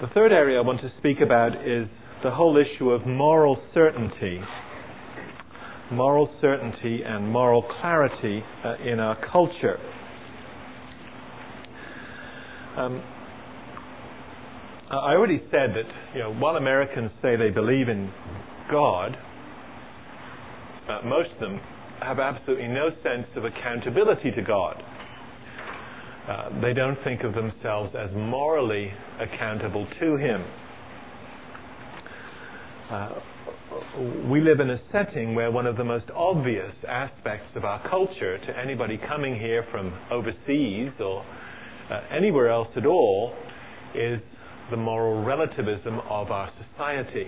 The third area I want to speak about is the whole issue of moral certainty. Moral certainty and moral clarity in our culture. I already said that, while Americans say they believe in God, most of them have absolutely no sense of accountability to God. They don't think of themselves as morally accountable to Him. We live in a setting where one of the most obvious aspects of our culture to anybody coming here from overseas or anywhere else at all is the moral relativism of our society.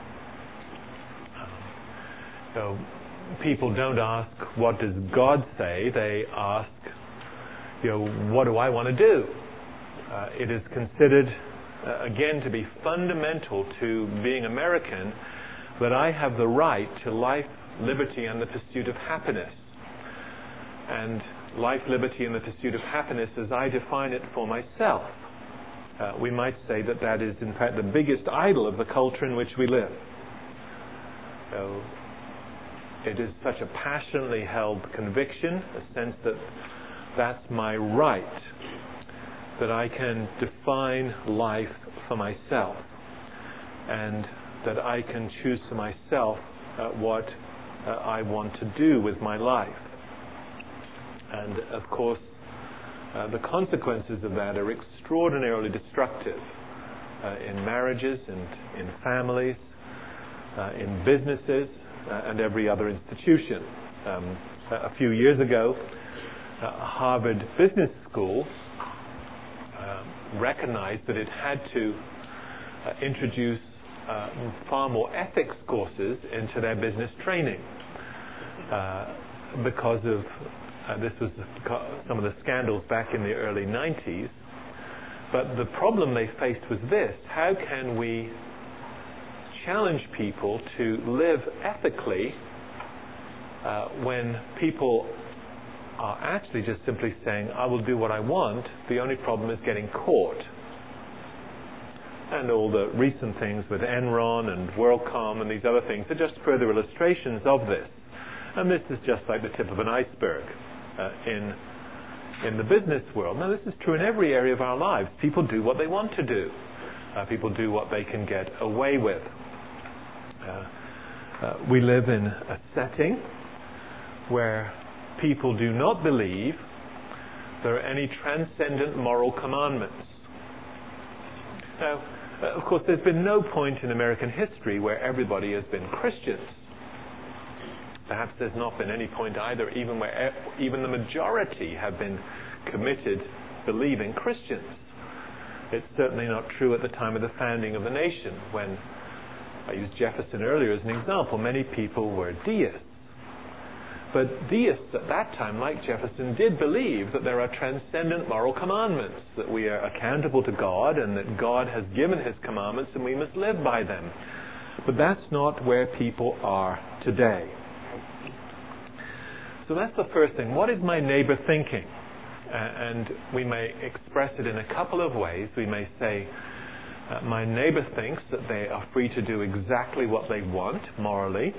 So people don't ask, what does God say? They ask, what do I want to do? It is considered, again, to be fundamental to being American that I have the right to life, liberty, and the pursuit of happiness. And life, liberty, and the pursuit of happiness as I define it for myself. We might say that that is, in fact, the biggest idol of the culture in which we live. So it is such a passionately held conviction, a sense that that's my right, that I can define life for myself, and that I can choose for myself what I want to do with my life. And of course, the consequences of that are extraordinarily destructive in marriages and in families, in businesses, and every other institution. A few years ago, Harvard Business School recognized that it had to introduce far more ethics courses into their business training because of this was some of the scandals back in the early 90s. But the problem they faced was this: how can we challenge people to live ethically when people are actually just simply saying, I will do what I want, the only problem is getting caught? And all the recent things with Enron and WorldCom and these other things are just further illustrations of this. And this is just like the tip of an iceberg in the business world. Now, this is true in every area of our lives. People do what they want to do. People do what they can get away with. We live in a setting where people do not believe there are any transcendent moral commandments. Now, of course, there's been no point in American history where everybody has been Christians. Perhaps there's not been any point either even where even the majority have been committed, believing Christians. It's certainly not true at the time of the founding of the nation, when I used Jefferson earlier as an example. Many people were deists. But deists at that time, like Jefferson, did believe that there are transcendent moral commandments, that we are accountable to God and that God has given His commandments and we must live by them. But that's not where people are today. So that's the first thing. What is my neighbor thinking? And we may express it in a couple of ways. We may say, my neighbor thinks that they are free to do exactly what they want morally.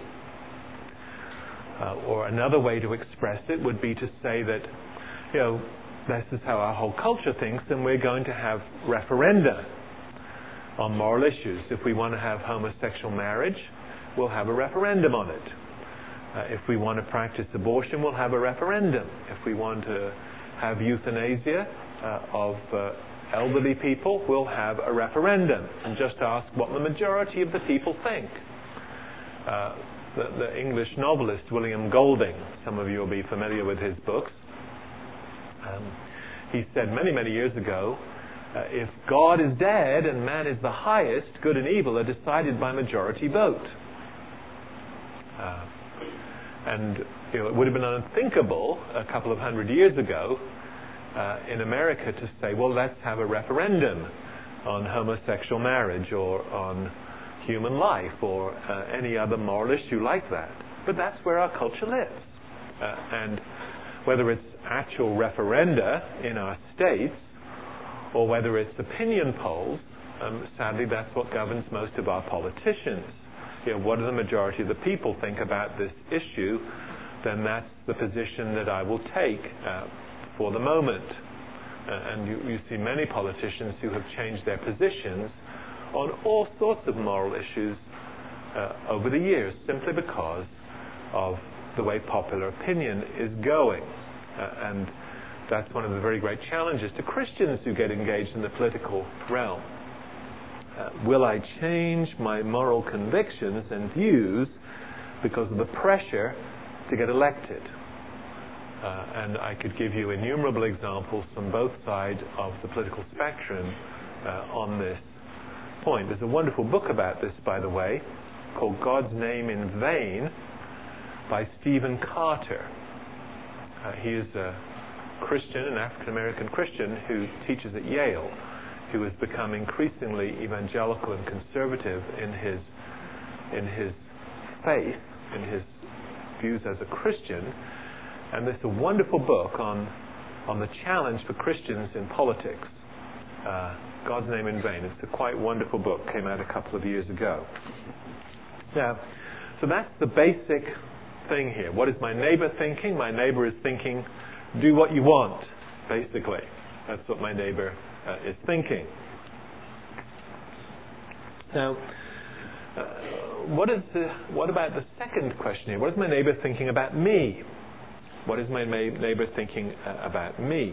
Or another way to express it would be to say that, this is how our whole culture thinks, and we're going to have referenda on moral issues. If we want to have homosexual marriage, we'll have a referendum on it. If we want to practice abortion, we'll have a referendum. If we want to have euthanasia of elderly people, we'll have a referendum and just ask what the majority of the people think. The English novelist William Golding, some of you will be familiar with his books, he said many, many years ago, if God is dead and man is the highest, good and evil are decided by majority vote. And it would have been unthinkable a couple of hundred years ago in America to say, well, let's have a referendum on homosexual marriage or on human life or any other moral issue like that. But that's where our culture lives. And whether it's actual referenda in our states or whether it's opinion polls, sadly that's what governs most of our politicians. What do the majority of the people think about this issue? Then that's the position that I will take for the moment. And you see many politicians who have changed their positions on all sorts of moral issues over the years, simply because of the way popular opinion is going. And that's one of the very great challenges to Christians who get engaged in the political realm. Will I change my moral convictions and views because of the pressure to get elected? And I could give you innumerable examples from both sides of the political spectrum on this point. There's a wonderful book about this, by the way, called God's Name in Vain by Stephen Carter. He is a Christian, an African-American Christian who teaches at Yale, who has become increasingly evangelical and conservative in his faith, in his views as a Christian. And there's a wonderful book on the challenge for Christians in politics, God's Name in Vain. It's a quite wonderful book, came out a couple of years ago. Now, so that's the basic thing here. What is my neighbor thinking? My neighbor is thinking, do what you want, basically. That's what my neighbor is thinking. Now, what about the second question here? What is my neighbor thinking about me? What is my neighbor thinking about me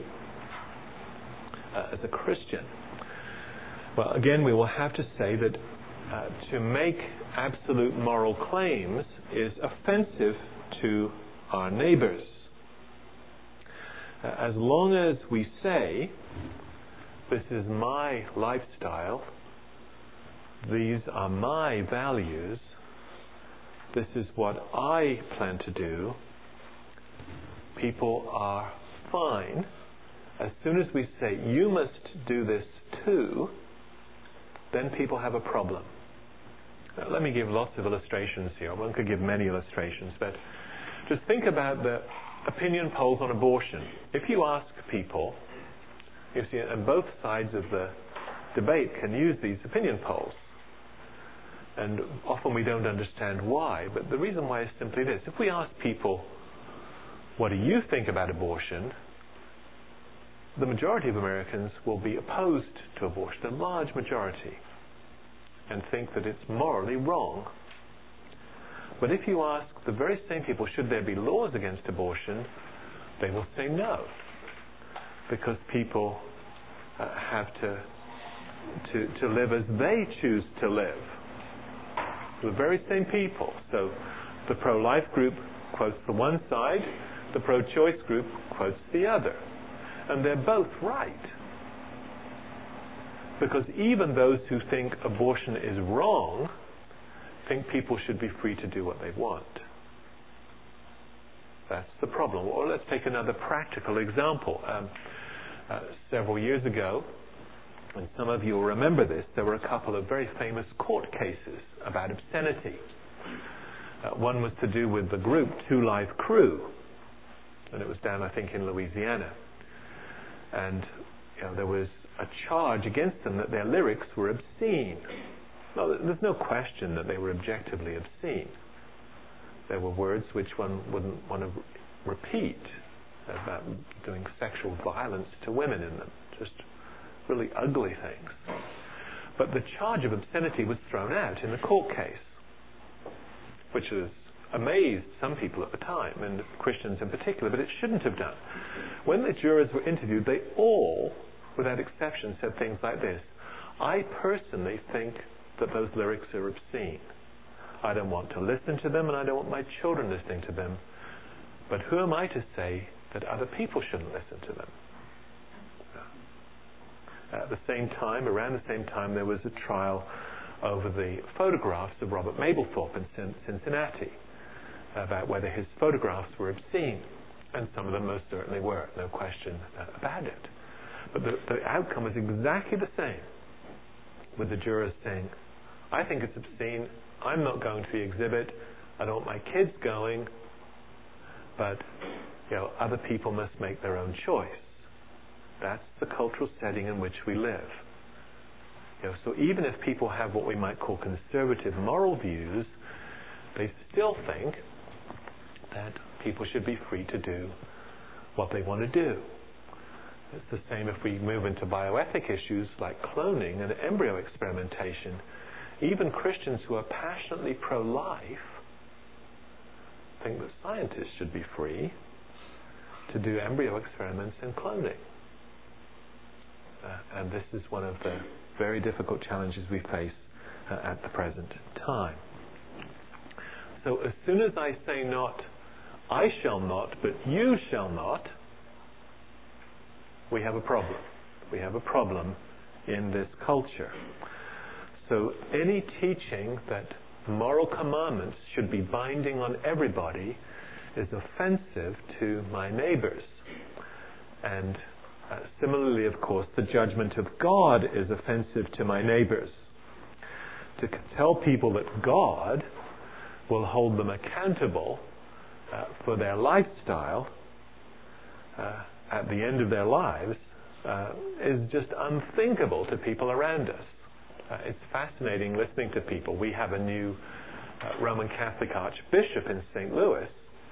as a Christian? Well, again, we will have to say that to make absolute moral claims is offensive to our neighbors. As long as we say, this is my lifestyle, these are my values, this is what I plan to do, people are fine. As soon as we say, you must do this too, then people have a problem. Now, let me give lots of illustrations here. One could give many illustrations, but just think about the opinion polls on abortion. If you ask people, you see, and both sides of the debate can use these opinion polls. And often we don't understand why, but the reason why is simply this. If we ask people, what do you think about abortion? The majority of Americans will be opposed to abortion, a large majority, and think that it's morally wrong. But if you ask the very same people, should there be laws against abortion, they will say no, because people have to live as they choose to live. The very same people. So the pro-life group quotes the one side, the pro-choice group quotes the other. And they're both right. Because even those who think abortion is wrong think people should be free to do what they want. That's the problem. Or let's take another practical example. Several years ago, and some of you will remember this, there were a couple of very famous court cases about obscenity. One was to do with the group Two Live Crew, and it was down, I think, in Louisiana. And there was a charge against them that their lyrics were obscene. Well, there's no question that they were objectively obscene. There were words which one wouldn't want to repeat, about doing sexual violence to women in them, just really ugly things. But the charge of obscenity was thrown out in the court case, which has amazed some people at the time, and Christians in particular, but it shouldn't have done. When the jurors were interviewed, they all, without exception, said things like this: I personally think that those lyrics are obscene. I don't want to listen to them, and I don't want my children listening to them. But who am I to say that other people shouldn't listen to them? At the same time, around the same time, there was a trial over the photographs of Robert Mapplethorpe in Cincinnati, about whether his photographs were obscene. And some of them most certainly were, no question about it. But the outcome was exactly the same, with the jurors saying, I think it's obscene, I'm not going to the exhibit, I don't want my kids going, but other people must make their own choice. That's the cultural setting in which we live. So even if people have what we might call conservative moral views, they still think that people should be free to do what they want to do. It's the same if we move into bioethic issues like cloning and embryo experimentation. Even Christians who are passionately pro-life think that scientists should be free to do embryo experiments and cloning. And this is one of the very difficult challenges we face at the present time. So as soon as I say not, I shall not, but you shall not, we have a problem. We have a problem in this culture. So any teaching that moral commandments should be binding on everybody is offensive to my neighbors. And similarly, of course, the judgment of God is offensive to my neighbors. To tell people that God will hold them accountable for their lifestyle at the end of their lives is just unthinkable to people around us. It's fascinating listening to people. We have a new Roman Catholic Archbishop in St. Louis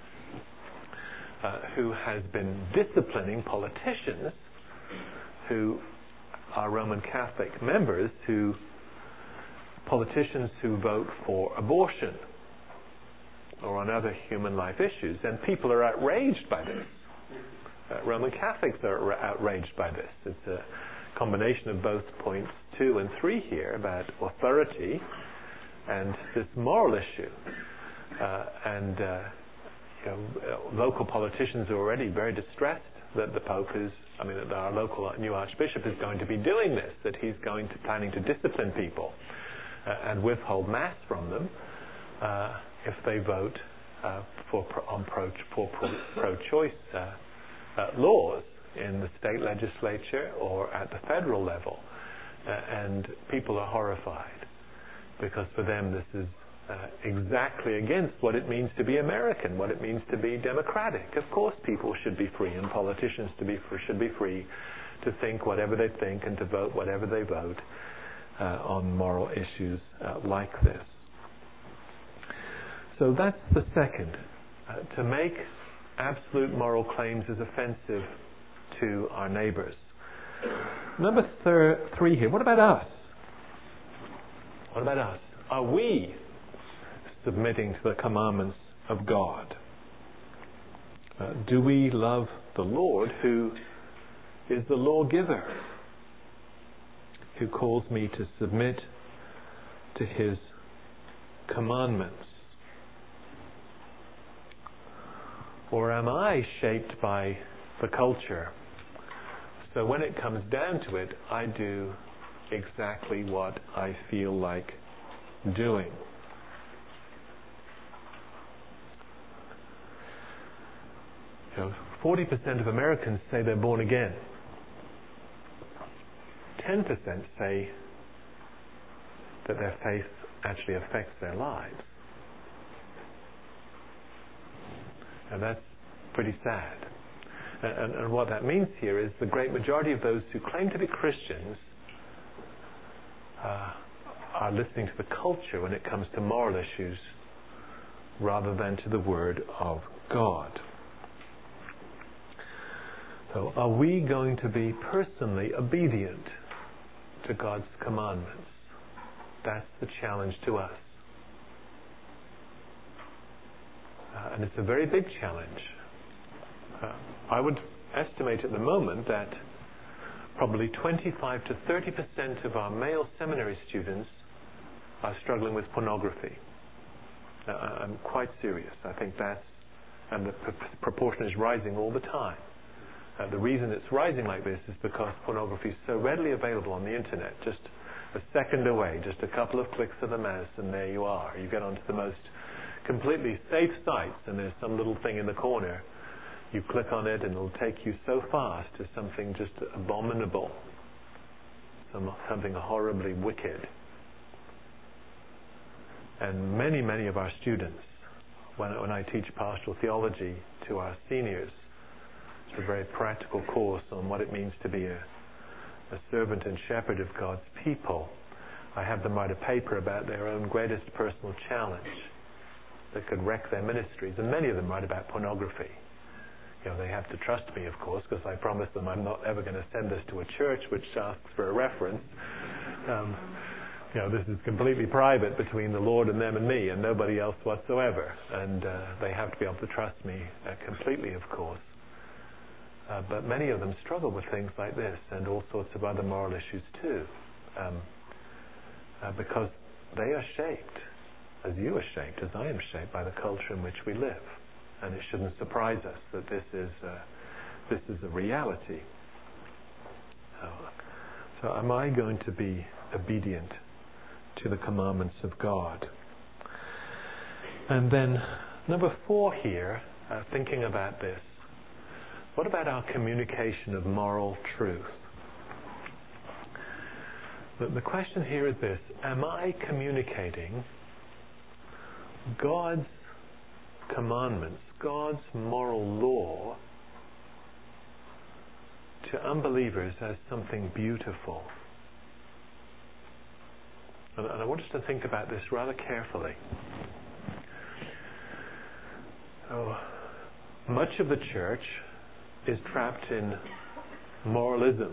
who has been disciplining politicians who are Roman Catholic members, politicians who vote for abortion or on other human life issues. And people are outraged by this. Roman Catholics are outraged by this. It's a combination of both points 2 and 3 here about authority and this moral issue. Local politicians are already very distressed that the Pope that our local new Archbishop is going to be doing this, that he's planning to discipline people and withhold Mass from them if they vote for pro-choice laws in the state legislature or at the federal level. And people are horrified because for them this is exactly against what it means to be American, what it means to be democratic. Of course people should be free, and politicians should be free to think whatever they think and to vote whatever they vote on moral issues like this. So that's the second. To make absolute moral claims is offensive to our neighbors. Number 3 here. What about us? What about us? Are we submitting to the commandments of God? Do we love the Lord, who is the lawgiver, who calls me to submit to His commandments? Or am I shaped by the culture? So when it comes down to it, I do exactly what I feel like doing. 40% of Americans say they're born again. 10% say that their faith actually affects their lives. And that's pretty sad. And what that means here is the great majority of those who claim to be Christians are listening to the culture when it comes to moral issues rather than to the Word of God. So are we going to be personally obedient to God's commandments? That's the challenge to us. And it's a very big challenge. I would estimate at the moment that probably 25 to 30% of our male seminary students are struggling with pornography. I'm quite serious. I think and the proportion is rising all the time. The reason it's rising like this is because pornography is so readily available on the internet, just a second away, just a couple of clicks of the mouse, and there you are. You get onto the most completely safe sites, and there's some little thing in the corner. You click on it, and it'll take you so fast to something just abominable, something horribly wicked. And many, many of our students, when I teach pastoral theology to our seniors, a very practical course on what it means to be a servant and shepherd of God's people, I have them write a paper about their own greatest personal challenge that could wreck their ministries. And many of them write about pornography. They have to trust me, of course, because I promise them I'm not ever going to send this to a church which asks for a reference. This is completely private between the Lord and them and me and nobody else whatsoever. And they have to be able to trust me completely, of course. But many of them struggle with things like this and all sorts of other moral issues too. Because they are shaped, as you are shaped, as I am shaped, by the culture in which we live. And it shouldn't surprise us that this is a reality. So am I going to be obedient to the commandments of God? And then number 4 here, thinking about this, what about our communication of moral truth? The question here is this: am I communicating God's commandments, God's moral law, to unbelievers as something beautiful? And I want us to think about this rather carefully. Much of the church is trapped in moralism.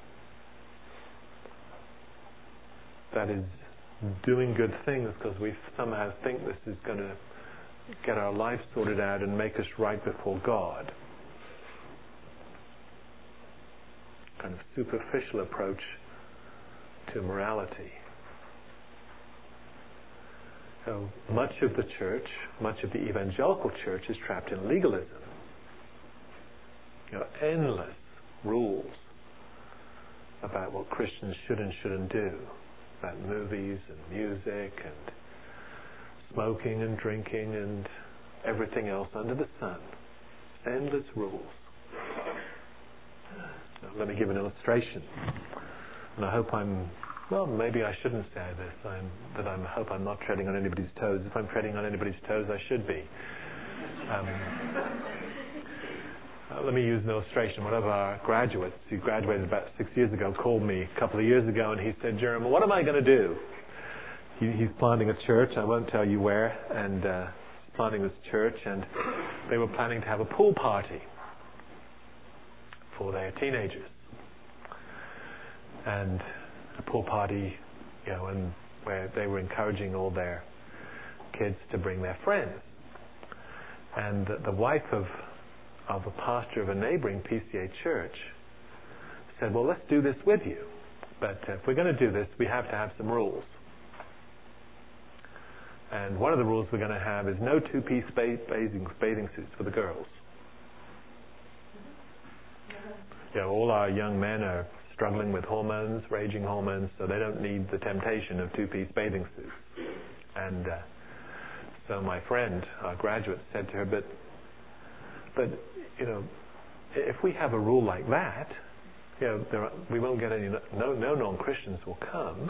That is, doing good things because we somehow think this is going to get our life sorted out and make us right before God. Kind of superficial approach to morality. So much of the church, much of the evangelical church is trapped in legalism. Endless rules about what Christians should and shouldn't do, about movies and music and smoking and drinking and everything else under the sun. Endless rules. Now, let me give an illustration. And I hope maybe I shouldn't say this, I hope I'm not treading on anybody's toes. If I'm treading on anybody's toes, I should be. Let me use an illustration. One of our graduates, who graduated about 6 years ago, called me a couple of years ago and he said, "Jeremy, what am I going to do?" He's planting a church, I won't tell you where, and he's planting this church, and they were planning to have a pool party for their teenagers. And a pool party, and where they were encouraging all their kids to bring their friends. And the wife of a pastor of a neighboring PCA church said, "Well, let's do this with you. But if we're going to do this, we have to have some rules. And one of the rules we're going to have is no two-piece bathing suits for the girls. All our young men are struggling with hormones, raging hormones, so they don't need the temptation of two-piece bathing suits." And so my friend, our graduate, said to her, but if we have a rule like that, we won't get any, no non-Christians will come.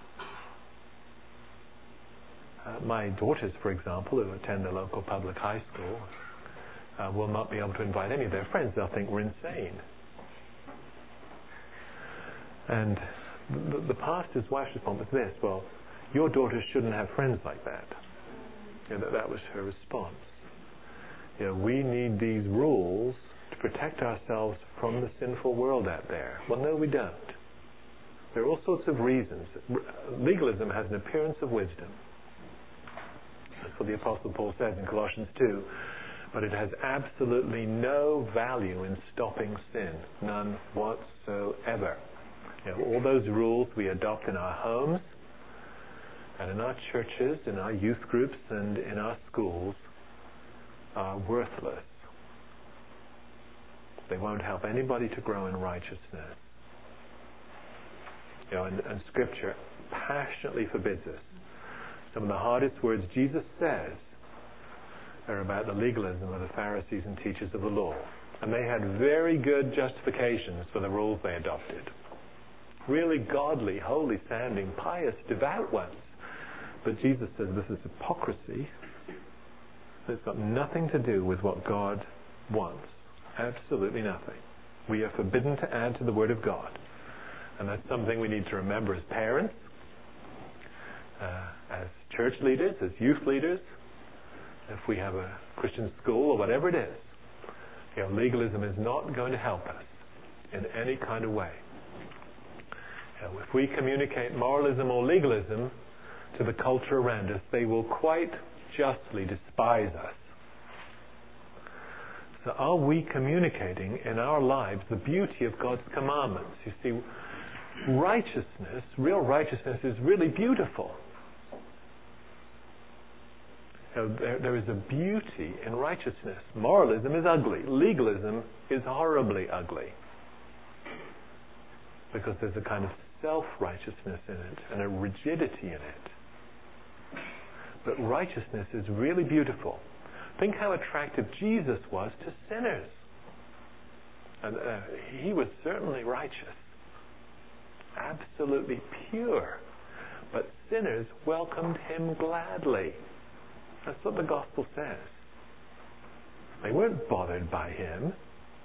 My daughters, for example, who attend the local public high school, will not be able to invite any of their friends. They'll think we're insane. And the pastor's wife's response was this: "Well, your daughters shouldn't have friends like that." That was her response. We need these rules to protect ourselves from the sinful world out there. Well, no, we don't. There are all sorts of reasons. Legalism has an appearance of wisdom. That's what the Apostle Paul says in Colossians 2. But it has absolutely no value in stopping sin. None whatsoever. All those rules we adopt in our homes and in our churches, in our youth groups and in our schools are worthless. They won't help anybody to grow in righteousness. And Scripture passionately forbids us. Some of the hardest words Jesus says are about the legalism of the Pharisees and teachers of the law. And they had very good justifications for the rules they adopted. Really godly, holy sounding, pious, devout ones. But Jesus says this is hypocrisy. It's got nothing to do with what God wants. Absolutely nothing. We are forbidden to add to the Word of God. And that's something we need to remember as parents, as church leaders, as youth leaders, if we have a Christian school or whatever it is. Legalism is not going to help us in any kind of way. If we communicate moralism or legalism to the culture around us, they will quite justly despise us. So are we communicating in our lives the beauty of God's commandments? You see, righteousness, real righteousness, is really beautiful. There is a beauty in righteousness. Moralism is ugly. Legalism is horribly ugly. Because there's a kind of self-righteousness in it and a rigidity in it. But righteousness is really beautiful. Think how attractive Jesus was to sinners. And he was certainly righteous. Absolutely pure. But sinners welcomed him gladly. That's what the gospel says. They weren't bothered by him.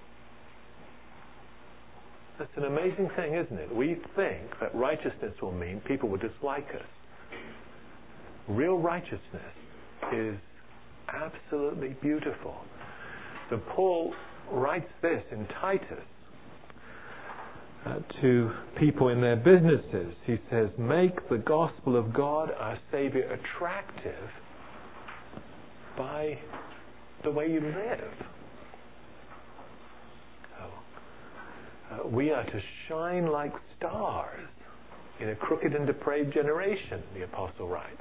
That's an amazing thing, isn't it? We think that righteousness will mean people will dislike us. Real righteousness is absolutely beautiful. So Paul writes this in Titus to people in their businesses. He says, make the gospel of God, our Savior, attractive by the way you live. We are to shine like stars in a crooked and depraved generation, the apostle writes.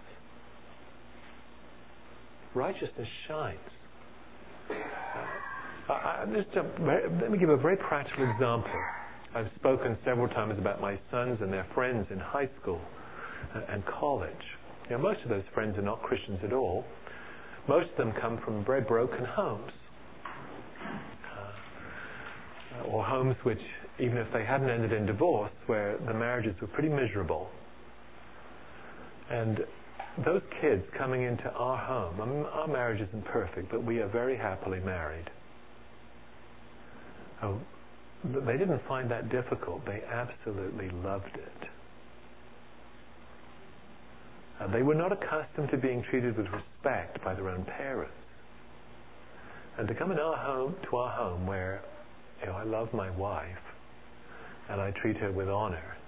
Righteousness shines. Let me give a very practical example. I've spoken several times about my sons and their friends in high school and college. Most of those friends are not Christians at all. Most of them come from very broken homes. Or homes which, even if they hadn't ended in divorce, where the marriages were pretty miserable. And those kids coming into our home, our marriage isn't perfect, but we are very happily married. They didn't find that difficult. They absolutely loved it. They were not accustomed to being treated with respect by their own parents. And to come in to our home where I love my wife and I treat her with honor,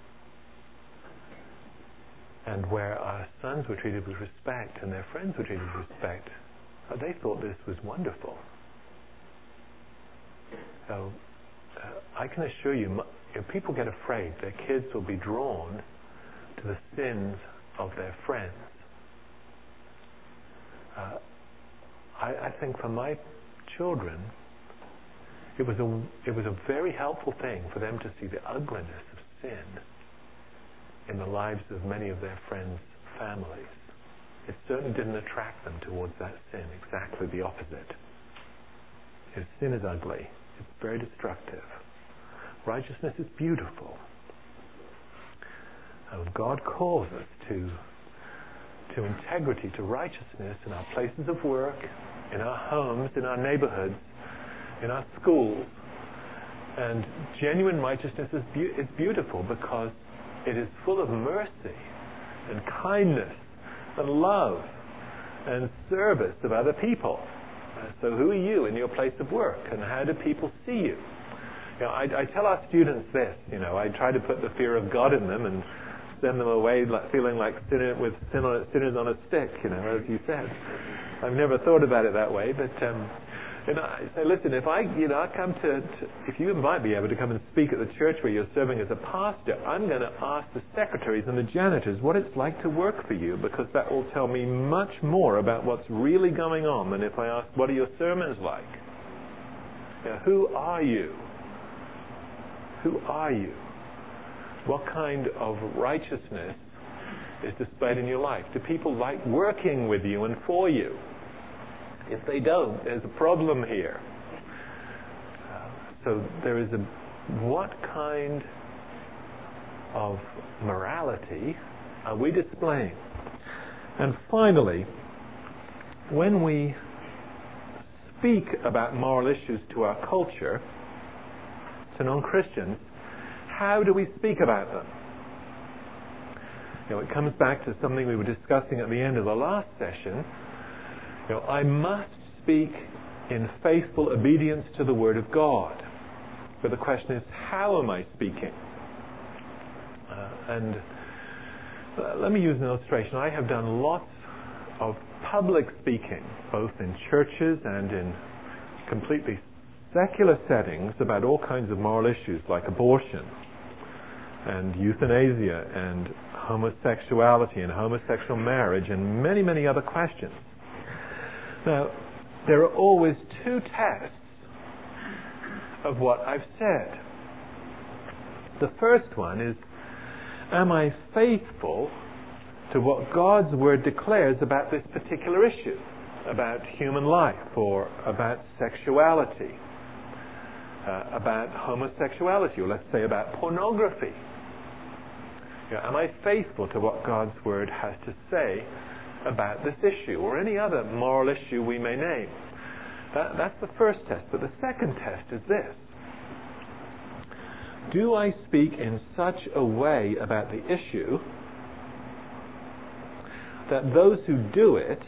and where our sons were treated with respect and their friends were treated with respect, they thought this was wonderful. So I can assure you, if people get afraid, their kids will be drawn to the sins of their friends. I think for my children, it was a very helpful thing for them to see the ugliness of sin in the lives of many of their friends' families. It certainly didn't attract them towards that sin. Exactly the opposite. Because sin is ugly. It's very destructive. Righteousness is beautiful. God calls us to integrity, to righteousness in our places of work, in our homes, in our neighborhoods, in our schools. And genuine righteousness is beautiful because it is full of mercy and kindness and love and service of other people. So who are you in your place of work, and how do people see you? I tell our students this. I try to put the fear of God in them and send them away feeling like sinners on a stick, as you said. I've never thought about it that way, but I say, listen, if I come if you invite me ever to come and speak at the church where you're serving as a pastor, I'm going to ask the secretaries and the janitors what it's like to work for you, because that will tell me much more about what's really going on than if I ask, what are your sermons like? Who are you? Who are you? What kind of righteousness is displayed in your life? Do people like working with you and for you? If they don't, there's a problem here. So there is what kind of morality are we displaying? And finally, when we speak about moral issues to our culture, to non-Christians, how do we speak about them? It comes back to something we were discussing at the end of the last session. I must speak in faithful obedience to the Word of God. But the question is, how am I speaking? And let me use an illustration. I have done lots of public speaking, both in churches and in completely secular settings, about all kinds of moral issues like abortion and euthanasia and homosexuality and homosexual marriage and many, many other questions. Now, there are always two tests of what I've said. The first one is, am I faithful to what God's Word declares about this particular issue, about human life, or about sexuality, about homosexuality, or let's say about pornography? Am I faithful to what God's Word has to say about this issue, or any other moral issue we may name? That's the first test. But the second test is this. Do I speak in such a way about the issue that those who do it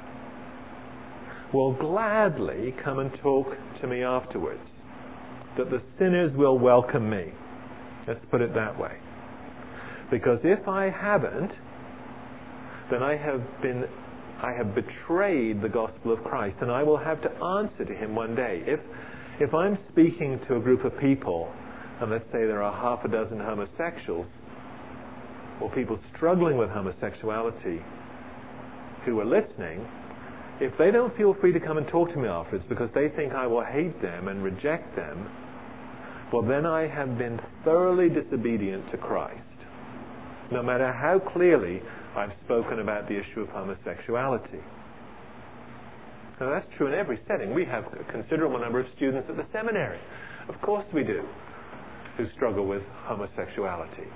will gladly come and talk to me afterwards? That the sinners will welcome me. Let's put it that way. Because if I haven't, then I have betrayed the gospel of Christ, and I will have to answer to Him one day. If I'm speaking to a group of people, and let's say there are half a dozen homosexuals, or people struggling with homosexuality who are listening, if they don't feel free to come and talk to me afterwards because they think I will hate them and reject them, well, then I have been thoroughly disobedient to Christ. No matter how clearly I've spoken about the issue of homosexuality. Now, that's true in every setting. We have a considerable number of students at the seminary. Of course we do, who struggle with homosexuality.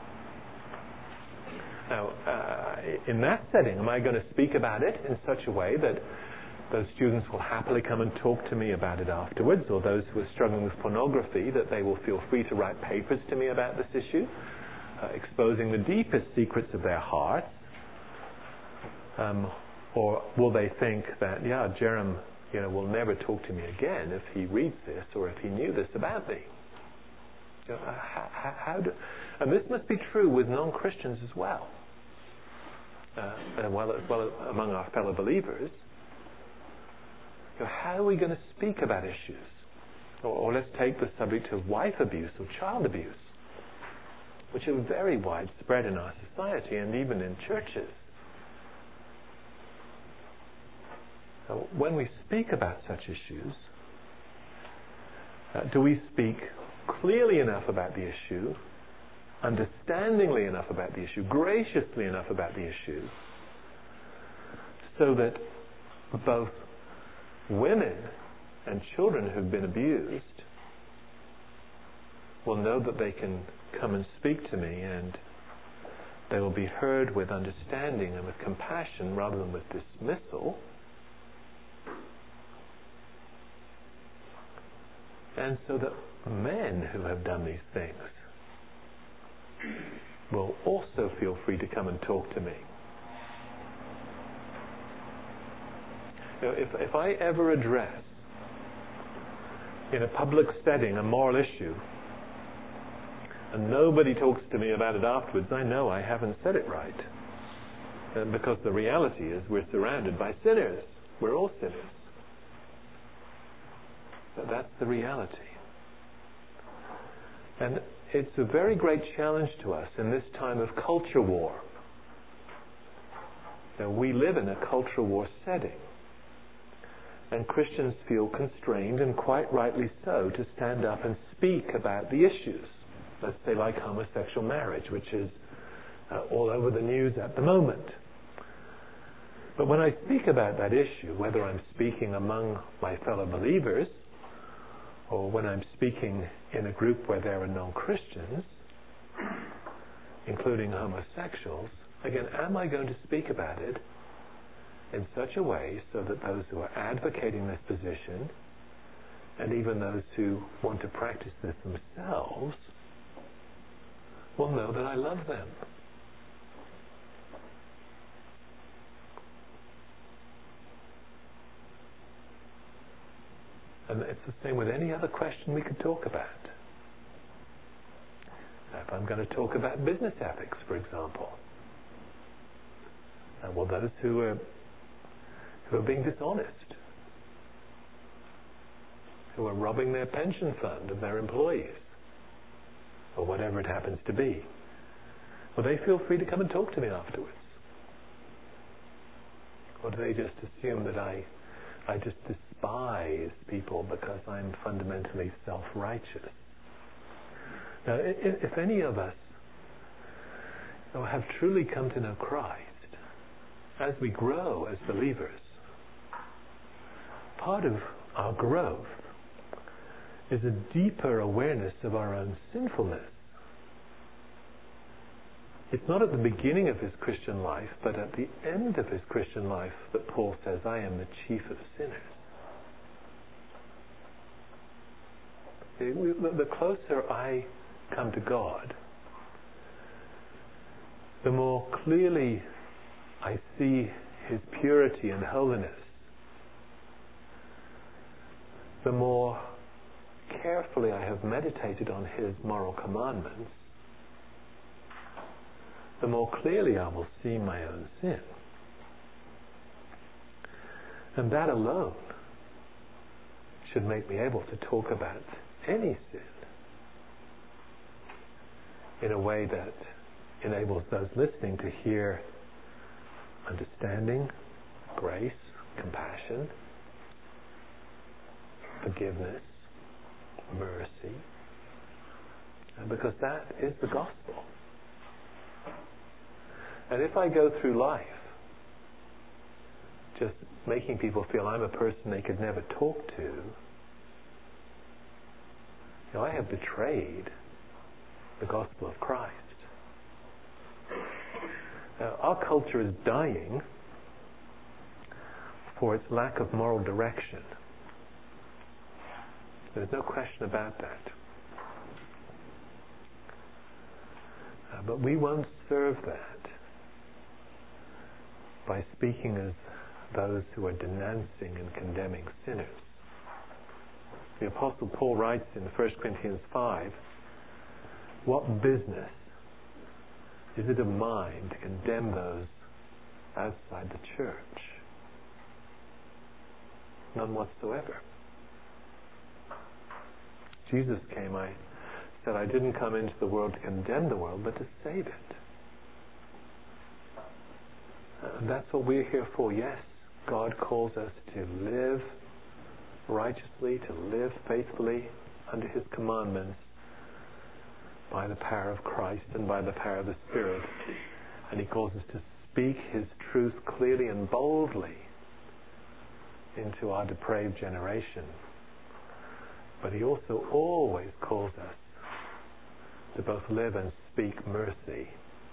Now, in that setting, am I going to speak about it in such a way that those students will happily come and talk to me about it afterwards, or those who are struggling with pornography, that they will feel free to write papers to me about this issue, exposing the deepest secrets of their hearts? Or will they think that, Jerem, will never talk to me again if he reads this or if he knew this about me? And this must be true with non-Christians as well. As well among our fellow believers. How are we going to speak about issues? Or let's take the subject of wife abuse or child abuse, which are very widespread in our society and even in churches. Now, when we speak about such issues, do we speak clearly enough about the issue, understandingly enough about the issue, graciously enough about the issue, so that both women and children who've been abused will know that they can come and speak to me and they will be heard with understanding and with compassion rather than with dismissal? And so that men who have done these things will also feel free to come and talk to me. If I ever address in a public setting a moral issue and nobody talks to me about it afterwards, I know I haven't said it right. Because the reality is we're surrounded by sinners. We're all sinners. But that's the reality. And it's a very great challenge to us in this time of culture war. Now, we live in a culture war setting. And Christians feel constrained, and quite rightly so, to stand up and speak about the issues. Let's say like homosexual marriage, which is all over the news at the moment. But when I speak about that issue, whether I'm speaking among my fellow believers, or when I'm speaking in a group where there are non-Christians, including homosexuals, again, am I going to speak about it in such a way so that those who are advocating this position, and even those who want to practice this themselves, will know that I love them. And it's the same with any other question we could talk about. If I'm going to talk about business ethics, for example, well, those who are being dishonest, who are robbing their pension fund of their employees, or whatever it happens to be, well, they feel free to come and talk to me afterwards. Or do they just assume that I just despise people because I'm fundamentally self-righteous? Now, if any of us have truly come to know Christ, as we grow as believers, part of our growth is a deeper awareness of our own sinfulness. It's not at the beginning of his Christian life, but at the end of his Christian life that Paul says, I am the chief of sinners. The closer I come to God, the more clearly I see his purity and holiness, the more carefully I have meditated on his moral commandments, the more clearly I will see my own sin. And that alone should make me able to talk about any sin in a way that enables those listening to hear understanding, grace, compassion, forgiveness, mercy, because that is the gospel. And if I go through life just making people feel I'm a person they could never talk to, I have betrayed the gospel of Christ. Now, our culture is dying for its lack of moral direction. There's no question about that. But we won't serve that by speaking as those who are denouncing and condemning sinners. The Apostle Paul writes in 1 Corinthians 5, what business is it of mine to condemn those outside the church? None whatsoever. Jesus came, I said, I didn't come into the world to condemn the world, but to save it. And that's what we're here for. Yes, God calls us to live righteously, to live faithfully under his commandments by the power of Christ and by the power of the Spirit. And he calls us to speak his truth clearly and boldly into our depraved generation. But he also always calls us to both live and speak mercy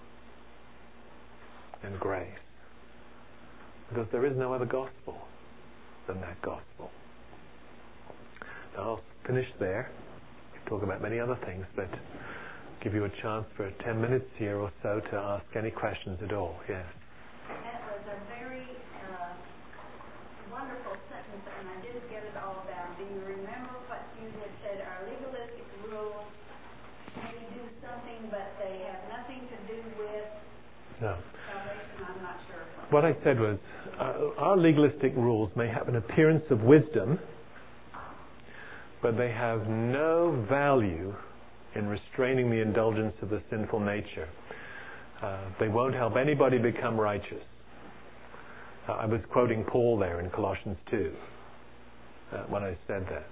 and grace. Because there is no other gospel than that gospel. Now I'll finish there. We can talk about many other things, but give you a chance for 10 minutes here or so to ask any questions at all. Yes. That was a very wonderful sentence, and I didn't get it all down. Do you remember what you had said? Our legalistic rules may do something, but they have nothing to do with salvation. I'm not sure. What I said was, our legalistic rules may have an appearance of wisdom, but they have no value in restraining the indulgence of the sinful nature. They won't help anybody become righteous. I was quoting Paul there in Colossians 2 when I said that.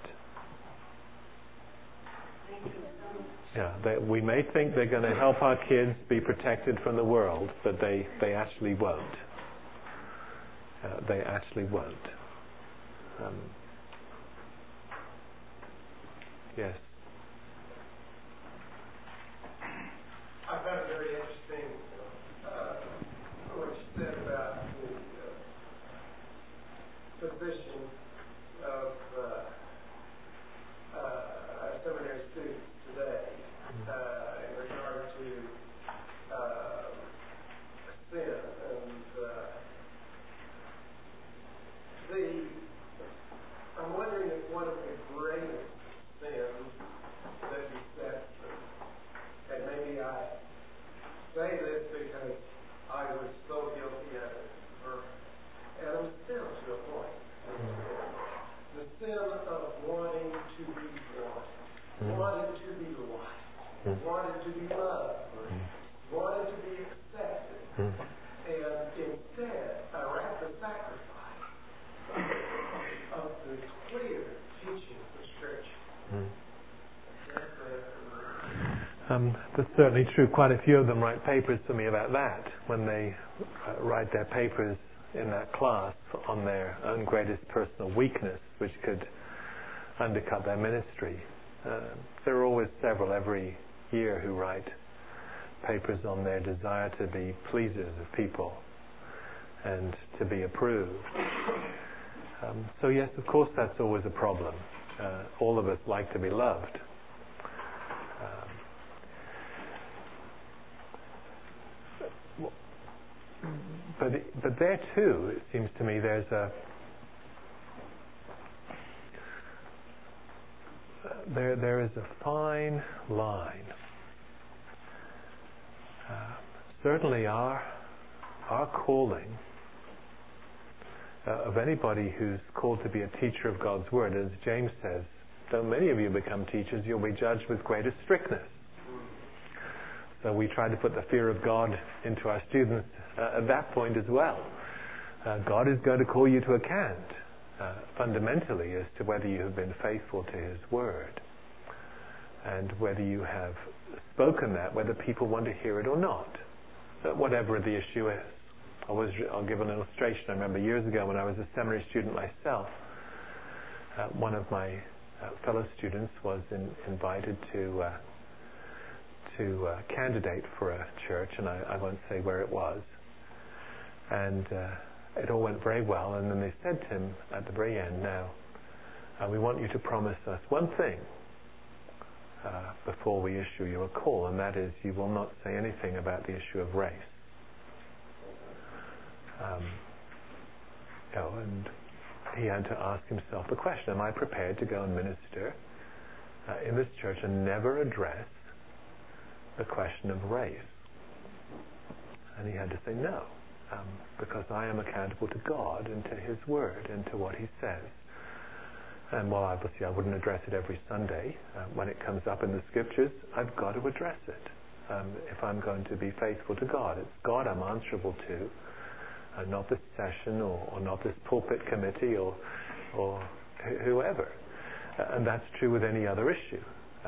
We may think they're going to help our kids be protected from the world, but they actually won't. They actually won't. Yes. I found it very interesting what you said about And instead, at the sacrifice of the clear teachings of Scripture. That's certainly true. Quite a few of them write papers to me about that when they write their papers in that class on their own greatest personal weakness, which could undercut their ministry. There are always several every year who write papers on their desire to be pleasers of people and to be approved. So yes, of course, that's always a problem. All of us like to be loved. But there too, it seems to me, there is a fine line. Certainly, our calling of anybody who's called to be a teacher of God's Word, as James says, though many of you become teachers, you'll be judged with greater strictness. So we try to put the fear of God into our students at that point as well. God is going to call you to account fundamentally as to whether you have been faithful to His Word and whether you have spoken that, whether people want to hear it or not, whatever the issue is. I'll give an illustration. I remember years ago when I was a seminary student myself, one of my fellow students was invited to candidate for a church, and I won't say where it was. And it all went very well, and then they said to him at the very end, now, we want you to promise us one thing before we issue you a call, and that is you will not say anything about the issue of race. And he had to ask himself the question, am I prepared to go and minister in this church and never address the question of race? And he had to say no, because I am accountable to God and to His Word and to what He says. And while obviously I wouldn't address it every Sunday, when it comes up in the Scriptures, I've got to address it. If I'm going to be faithful to God, it's God I'm answerable to, not this session or not this pulpit committee or whoever. And that's true with any other issue.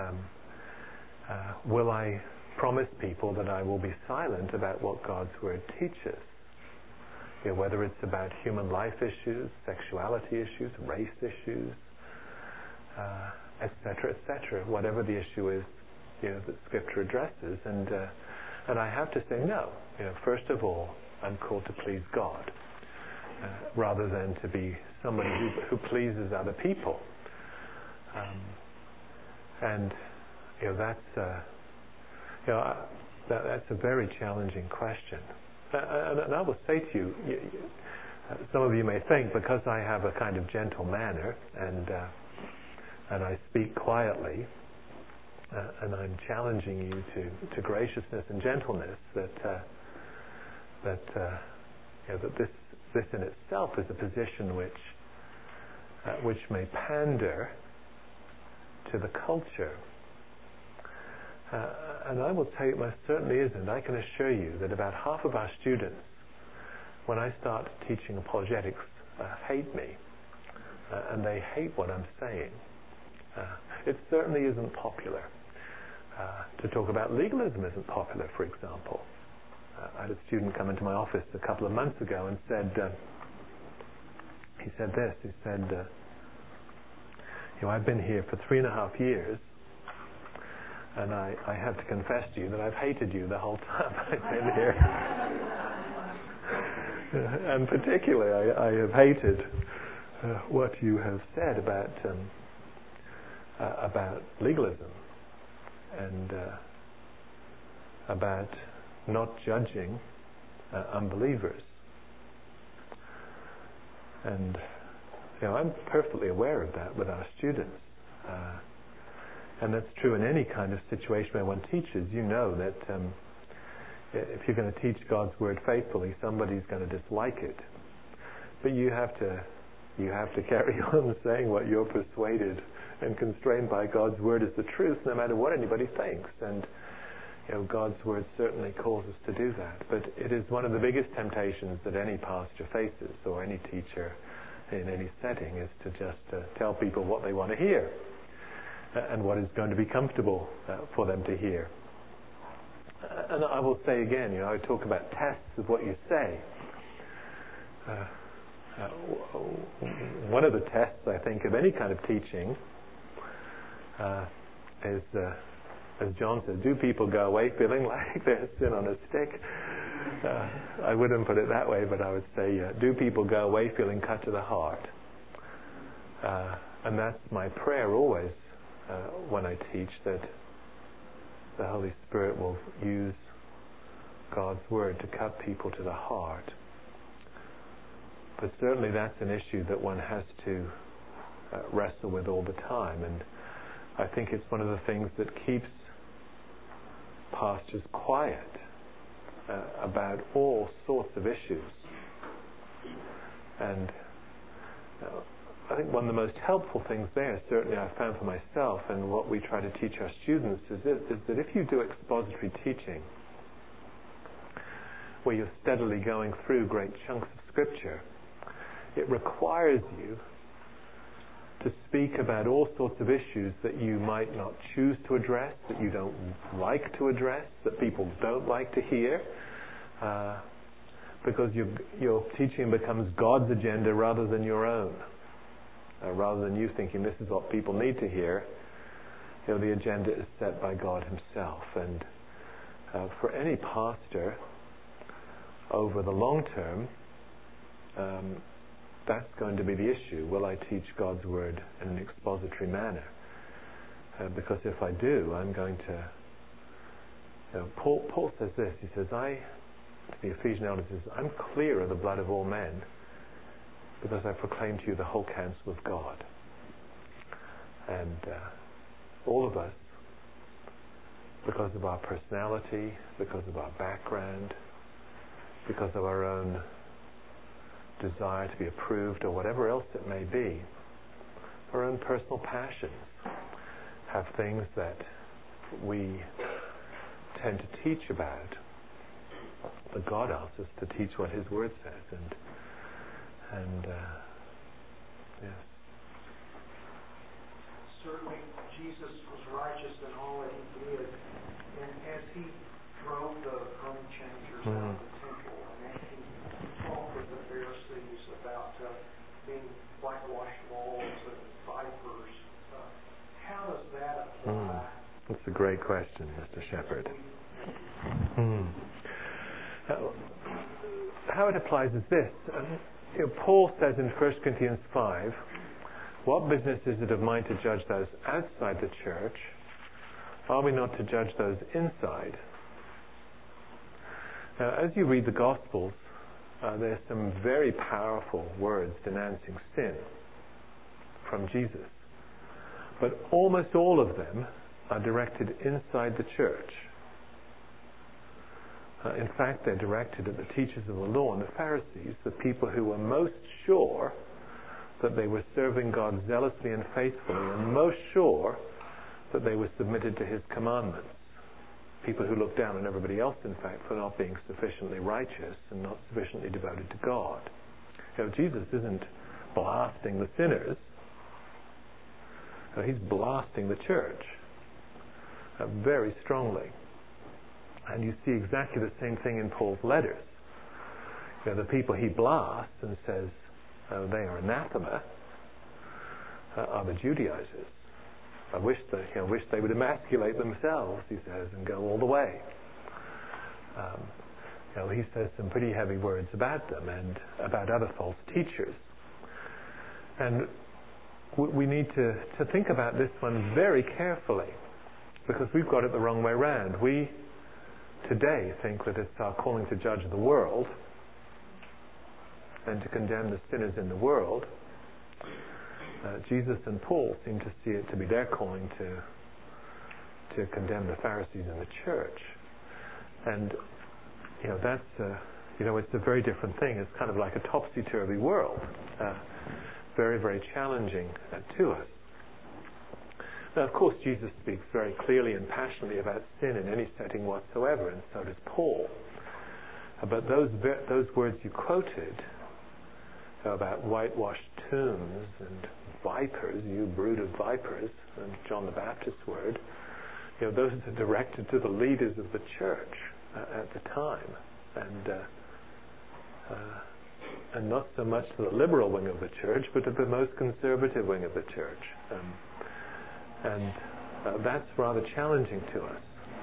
Will I promise people that I will be silent about what God's Word teaches? Whether it's about human life issues, sexuality issues, race issues, etc., whatever the issue is, that Scripture addresses, and I have to say no. First of all, I'm called to please God, rather than to be somebody who pleases other people, and that's a very challenging question. And I will say to you, some of you may think because I have a kind of gentle manner and I speak quietly, and I'm challenging you to graciousness and gentleness, that this in itself is a position which may pander to the culture. And I will tell you, it most certainly isn't. I can assure you that about half of our students, when I start teaching apologetics, hate me. And they hate what I'm saying. It certainly isn't popular. To talk about legalism isn't popular, for example. I had a student come into my office a couple of months ago and said, he said, I've been here for 3.5 years, and I have to confess to you that I've hated you the whole time I've been here. And particularly, I have hated what you have said about legalism and about not judging unbelievers. And I'm perfectly aware of that with our students. And that's true in any kind of situation where one teaches. You know that if you're going to teach God's Word faithfully, somebody's going to dislike it. But you have to carry on saying what you're persuaded and constrained by God's Word is the truth, no matter what anybody thinks. And God's Word certainly calls us to do that. But it is one of the biggest temptations that any pastor faces, or any teacher in any setting, is to just tell people what they want to hear and what is going to be comfortable for them to hear. And I will say again, I talk about tests of what you say. One of the tests, I think, of any kind of teaching is, as John said, do people go away feeling like they're sin on a stick? I wouldn't put it that way, but I would say, do people go away feeling cut to the heart? And that's my prayer always when I teach, that the Holy Spirit will use God's Word to cut people to the heart. But certainly that's an issue that one has to wrestle with all the time, and I think it's one of the things that keeps pastors quiet about all sorts of issues. And I think one of the most helpful things there, certainly I've found for myself, and what we try to teach our students, is that if you do expository teaching, where you're steadily going through great chunks of Scripture, it requires you to speak about all sorts of issues that you might not choose to address, that you don't like to address, that people don't like to hear, because your teaching becomes God's agenda rather than your own. Rather than you thinking this is what people need to hear, the agenda is set by God Himself. And for any pastor, over the long term, that's going to be the issue. Will I teach God's Word in an expository manner? Because if I do, I'm going to... Paul says this. He says, to the Ephesian elders, I'm clear of the blood of all men, because I proclaim to you the whole counsel of God. And all of us, because of our personality, because of our background, because of our own desire to be approved, or whatever else it may be, our own personal passions, have things that we tend to teach about. But God asks us to teach what His Word says, and yes. Certainly, Jesus was righteous in all that He did, and as He drove the money changers out of the temple, and as He talked with the Pharisees about being whitewashed walls and vipers, how does that apply? That's a great question, Mr. Shepherd. How it applies is this. Paul says in 1 Corinthians 5, what business is it of mine to judge those outside the church? Are we not to judge those inside? Now, as you read the Gospels, there's some very powerful words denouncing sin from Jesus. But almost all of them are directed inside the church. In fact, they're directed at the teachers of the law and the Pharisees, the people who were most sure that they were serving God zealously and faithfully, and most sure that they were submitted to His commandments. People who look down on everybody else, in fact, for not being sufficiently righteous and not sufficiently devoted to God. Jesus isn't blasting the sinners. He's blasting the church very strongly. And you see exactly the same thing in Paul's letters. The people he blasts and says they are anathema are the Judaizers. I wish they would emasculate themselves, he says, and go all the way. He says some pretty heavy words about them and about other false teachers. And we need to think about this one very carefully, because we've got it the wrong way around. We today think that it's our calling to judge the world and to condemn the sinners in the world. Jesus and Paul seem to see it to be their calling to condemn the Pharisees in the church. And that's it's a very different thing. It's kind of like a topsy-turvy world, very, very challenging to us. Now, of course, Jesus speaks very clearly and passionately about sin in any setting whatsoever, and so does Paul. But those words you quoted about whitewashed tombs and vipers, you brood of vipers, and John the Baptist's word, those are directed to the leaders of the church at the time, and not so much to the liberal wing of the church, but to the most conservative wing of the church. And that's rather challenging to us.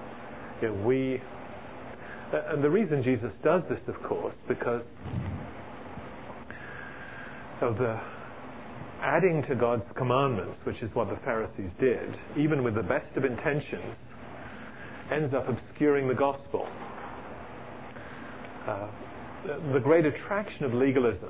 And the reason Jesus does this, of course, because of the adding to God's commandments, which is what the Pharisees did, even with the best of intentions, ends up obscuring the gospel. The great attraction of legalism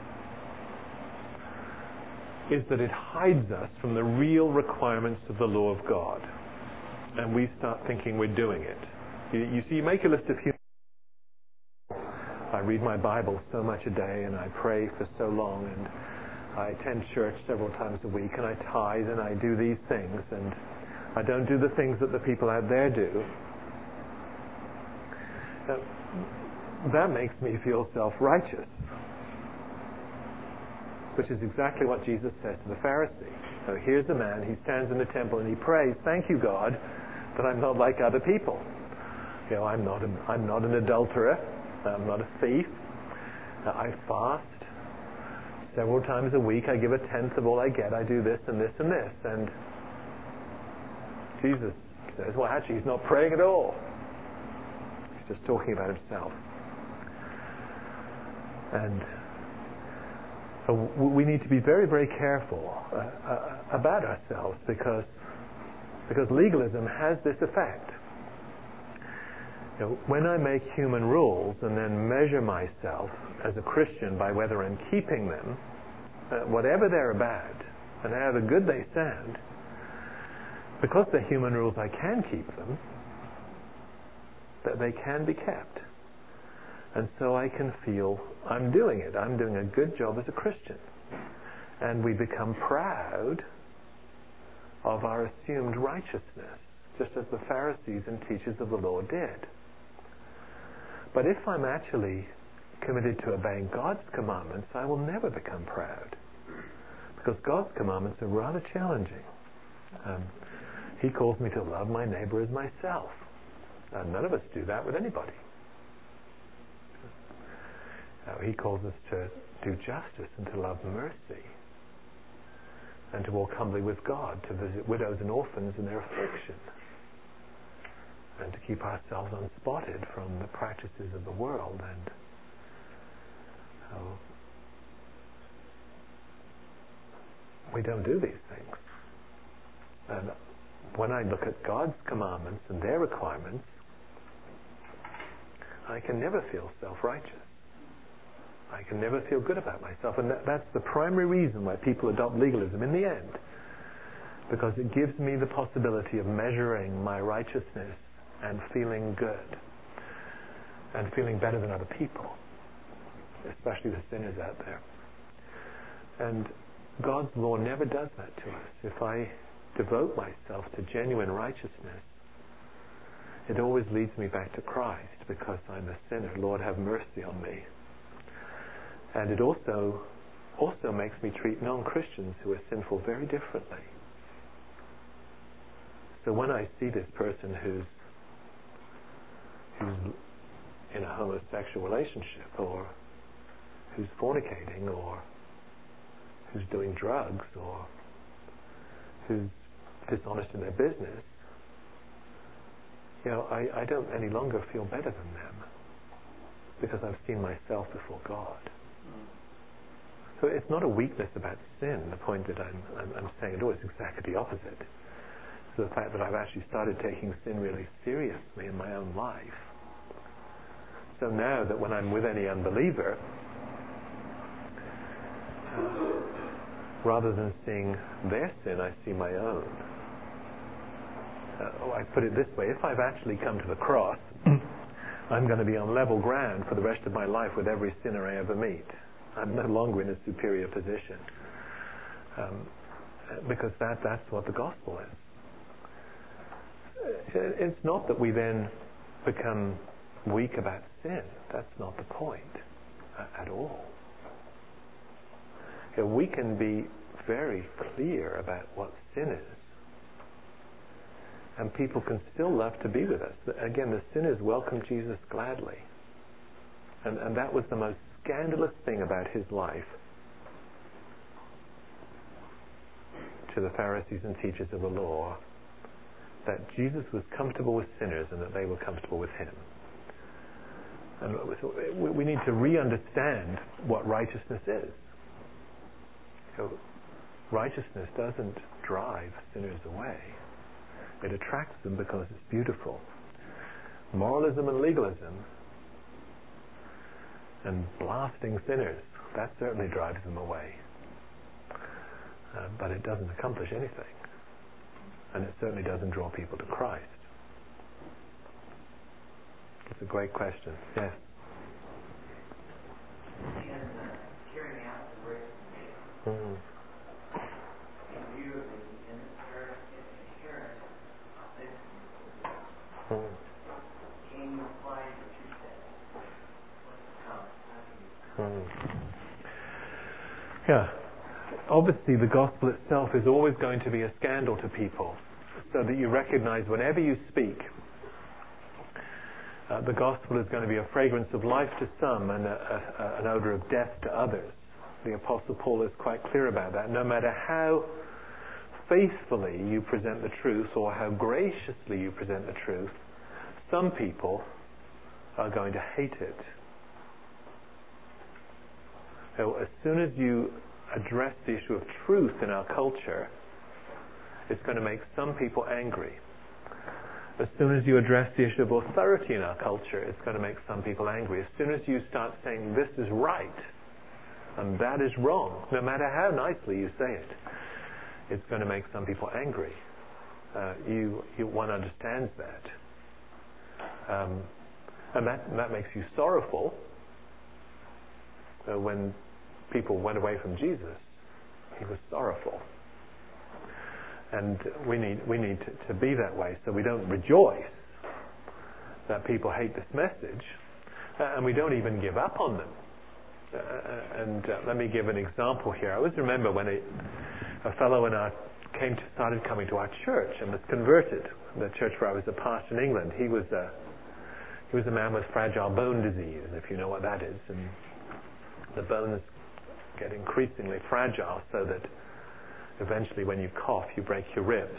is that it hides us from the real requirements of the law of God, and we start thinking we're doing it. You see, you make a list of human. I read my Bible so much a day, and I pray for so long, and I attend church several times a week, and I tithe, and I do these things, and I don't do the things that the people out there do. That makes me feel self-righteous, which is exactly what Jesus says to the Pharisee. So here's a man, he stands in the temple and he prays, "Thank you, God, that I'm not like other people. I'm not an adulterer. I'm not a thief. I fast several times a week. I give a tenth of all I get. I do this and this and this." And Jesus says, well, actually, he's not praying at all. He's just talking about himself. And we need to be very, very careful about ourselves because legalism has this effect. When I make human rules and then measure myself as a Christian by whether I'm keeping them, whatever they're bad and however good they sound, because they're human rules, I can keep them, that they can be kept. And so I can feel I'm doing it. I'm doing a good job as a Christian. And we become proud of our assumed righteousness, just as the Pharisees and teachers of the law did. But if I'm actually committed to obeying God's commandments, I will never become proud, because God's commandments are rather challenging. He calls me to love my neighbor as myself. None of us do that with anybody. He calls us to do justice and to love mercy and to walk humbly with God, to visit widows and orphans in their affliction, and to keep ourselves unspotted from the practices of the world. And we don't do these things. And when I look at God's commandments and their requirements, I can never feel self-righteous. I can never feel good about myself. And that's the primary reason why people adopt legalism in the end. Because it gives me the possibility of measuring my righteousness and feeling good. And feeling better than other people. Especially the sinners out there. And God's law never does that to us. If I devote myself to genuine righteousness, it always leads me back to Christ, because I'm a sinner. Lord, have mercy on me. And it also makes me treat non-Christians who are sinful very differently. So when I see this person who's in a homosexual relationship, or who's fornicating, or who's doing drugs, or who's dishonest in their business, I don't any longer feel better than them, because I've seen myself before God. So it's not a weakness about sin, the point that I'm saying at all. It's exactly the opposite. It's the fact that I've actually started taking sin really seriously in my own life. So now that when I'm with any unbeliever, rather than seeing their sin, I see my own. I put it this way: if I've actually come to the cross, I'm going to be on level ground for the rest of my life with every sinner I ever meet. I'm no longer in a superior position, because that's what the gospel is. it's not that we then become weak about sin. That's not the point at all. We can be very clear about what sin is, and people can still love to be with us. Again, the sinners welcome Jesus gladly. And that was the most scandalous thing about his life to the Pharisees and teachers of the law, that Jesus was comfortable with sinners and that they were comfortable with him. And we need to re-understand what righteousness is. Righteousness doesn't drive sinners away. It attracts them because it's beautiful. Moralism and legalism and blasting sinners, that certainly drives them away. But it doesn't accomplish anything. And it certainly doesn't draw people to Christ. It's a great question. Yes? In carrying out the grace of faith, in view of the inherent faithfulness, can you apply what you said? What's the comment? Yeah. Obviously, the gospel itself is always going to be a scandal to people, so that you recognize whenever you speak, the gospel is going to be a fragrance of life to some and an odor of death to others. The Apostle Paul is quite clear about that. No matter how faithfully you present the truth or how graciously you present the truth, some people are going to hate it. So as soon as you address the issue of truth in our culture, it's going to make some people angry. As soon as you address the issue of authority in our culture, it's going to make some people angry. As soon as you start saying this is right and that is wrong, no matter how nicely you say it, it's going to make some people angry. One understands that. And that makes you sorrowful. When people went away from Jesus, he was sorrowful. And we need to be that way, so we don't rejoice that people hate this message, and we don't even give up on them. Let me give an example here. I always remember when a fellow and I started coming to our church and was converted. The church where I was a pastor in England, he was a man with fragile bone disease, if you know what that is, and the bones get increasingly fragile, so that eventually when you cough you break your ribs.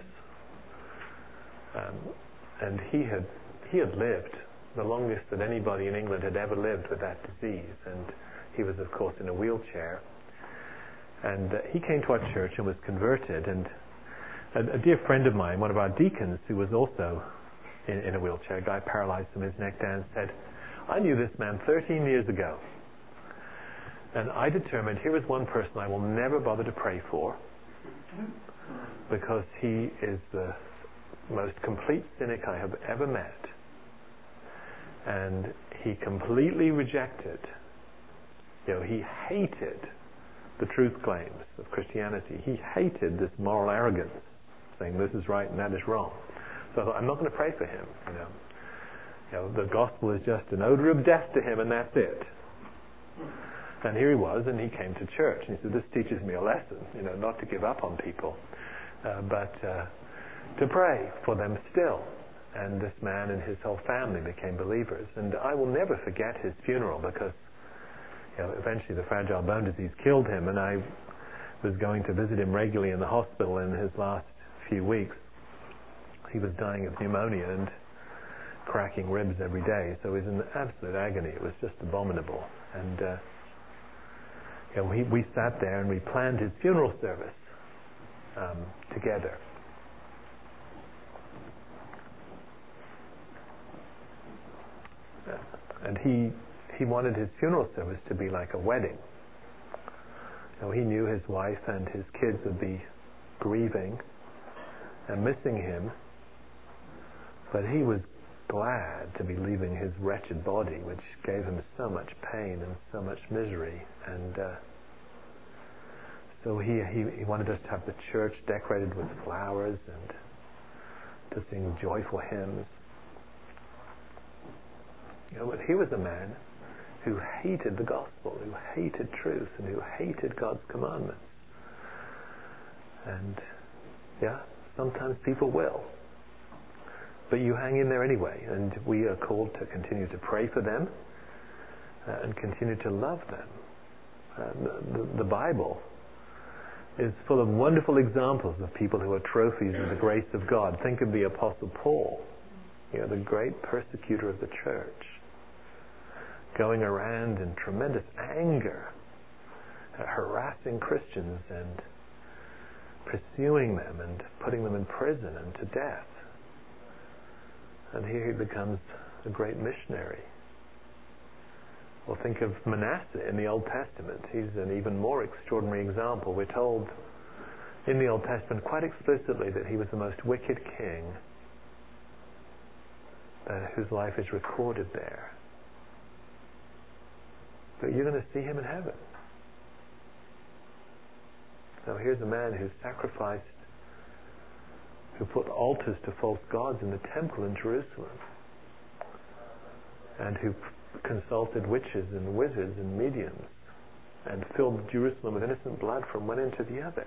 And he had lived the longest that anybody in England had ever lived with that disease, and he was of course in a wheelchair. And he came to our church and was converted, and a dear friend of mine, one of our deacons, who was also in a wheelchair, a guy paralyzed from his neck down, said, I knew this man 13 years ago, and I determined here is one person I will never bother to pray for, because he is the most complete cynic I have ever met. And he completely rejected, he hated the truth claims of Christianity. He hated this moral arrogance, saying this is right and that is wrong. So I thought, I'm not going to pray for him. The gospel is just an odor of death to him, and that's it. And here he was, and he came to church, and he said, this teaches me a lesson, not to give up on people, but to pray for them still. And this man and his whole family became believers. And I will never forget his funeral, because eventually the fragile bone disease killed him, and I was going to visit him regularly in the hospital in his last few weeks. He was dying of pneumonia and cracking ribs every day, so he was in absolute agony. It was just abominable. And we sat there and we planned his funeral service together. And he wanted his funeral service to be like a wedding. He knew his wife and his kids would be grieving and missing him, but he was glad to be leaving his wretched body, which gave him so much pain and so much misery. And so he wanted us to have the church decorated with flowers and to sing joyful hymns. But he was a man who hated the gospel, who hated truth, and who hated God's commandments. And sometimes people will. But you hang in there anyway, and we are called to continue to pray for them and continue to love them. The Bible is full of wonderful examples of people who are trophies of the grace of God. Think of the Apostle Paul, the great persecutor of the church, going around in tremendous anger, harassing Christians and pursuing them and putting them in prison and to death. And here he becomes a great missionary. Well, think of Manasseh in the Old Testament. He's an even more extraordinary example. We're told in the Old Testament quite explicitly that he was the most wicked king whose life is recorded there. But you're going to see him in heaven. So here's a man who sacrificed, who put altars to false gods in the temple in Jerusalem, and who consulted witches and wizards and mediums and filled Jerusalem with innocent blood from one end to the other.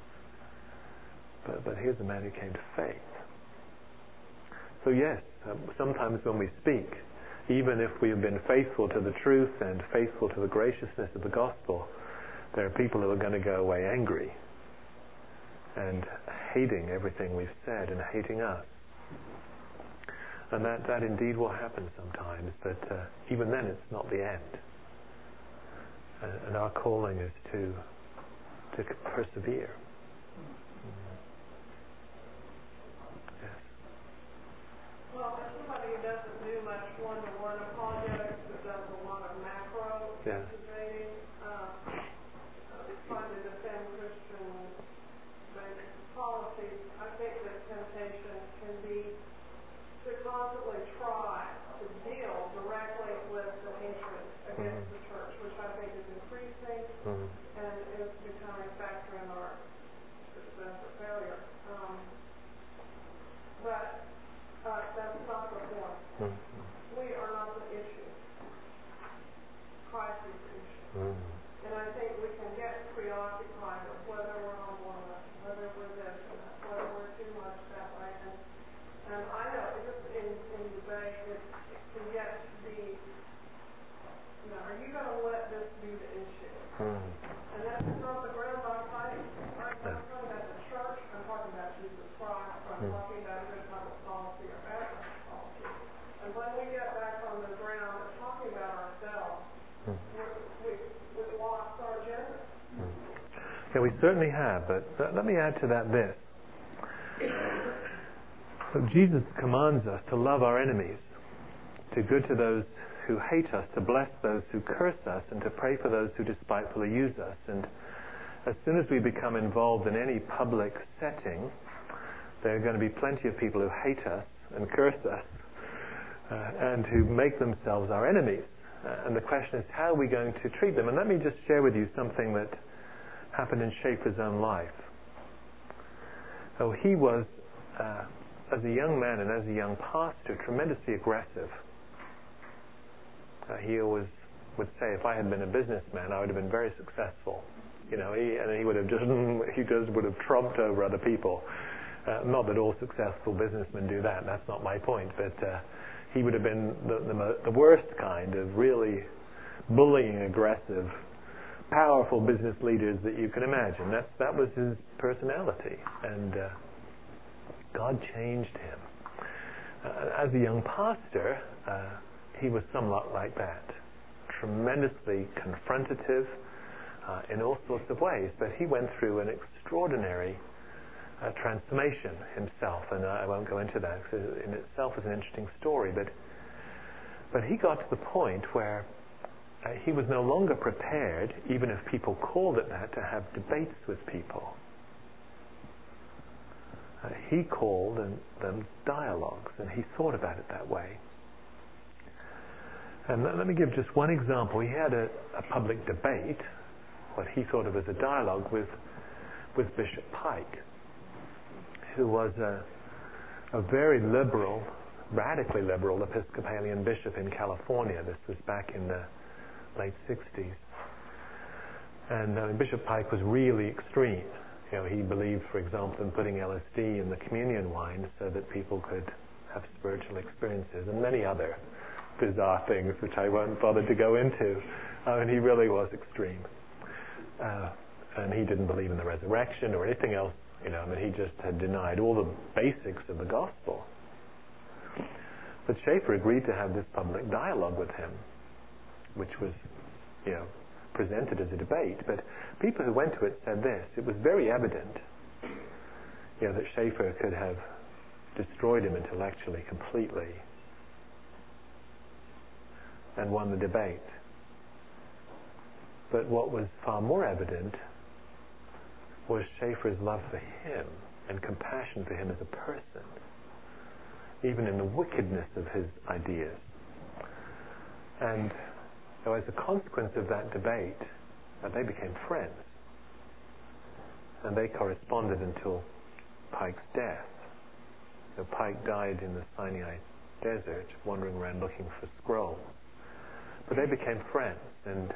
But here's a man who came to faith. So yes, sometimes when we speak, even if we have been faithful to the truth and faithful to the graciousness of the gospel, there are people who are going to go away angry and hating everything we've said and hating us. And that indeed will happen sometimes, but even then it's not the end. And our calling is to persevere. Yes. Well, as somebody who doesn't do much one-to-one apologetics, but does a lot of macro debating, trying to defend Christian-based policies, I think that temptation can be to constantly try to deal directly with the hatred against the church, which I think is increasing and is becoming a factor in our success or failure. But that's not the point. We are not the issue. Christ is the issue. And I think we can get preoccupied with whether we're on one of whether we're this and that, whether we're too much that way. And I know just in debate it can get to be, are you going to let this be the issue? And that's not the ground I'm fighting. I'm not talking about the church, I'm talking about Jesus Christ, I'm talking about good public policy or bad public policy. And when we get back on the ground and talking about ourselves, we've lost our agenda. Yeah, we certainly have, but let me add to that this. So Jesus commands us to love our enemies, to do good to those who hate us, to bless those who curse us, and to pray for those who despitefully use us. And as soon as we become involved in any public setting, there are going to be plenty of people who hate us and curse us and who make themselves our enemies. And the question is, how are we going to treat them? And let me just share with you something that happened in Schaeffer's own life. So he was, as a young man and as a young pastor, tremendously aggressive. He always would say, if I had been a businessman, I would have been very successful. He would have trumped over other people. Not that all successful businessmen do that. That's not my point. But he would have been the worst kind of really bullying, aggressive, powerful business leaders that you can imagine. That was his personality, and God changed him. As a young pastor, he was somewhat like that, tremendously confrontative in all sorts of ways. But he went through an extraordinary transformation himself, and I won't go into that because in itself is an interesting story. But he got to the point where he was no longer prepared, even if people called it that, to have debates with people. He called them dialogues, and he thought about it that way. And let me give just one example. He had a public debate, what he thought of as a dialogue, with Bishop Pike, who was a very liberal, radically liberal Episcopalian bishop in California. This was back in the late 60s. And Bishop Pike was really extreme. He believed, for example, in putting LSD in the communion wine so that people could have spiritual experiences, and many other bizarre things which I won't bother to go into. And he really was extreme. And he didn't believe in the resurrection or anything else. He just had denied all the basics of the gospel. But Schaeffer agreed to have this public dialogue with him, which was, presented as a debate. But people who went to it said this: it was very evident, that Schaeffer could have destroyed him intellectually completely and won the debate. But what was far more evident was Schaeffer's love for him and compassion for him as a person, even in the wickedness of his ideas. And as a consequence of that debate, they became friends. And they corresponded until Pike's death. Pike died in the Sinai desert, wandering around looking for scrolls. But they became friends, and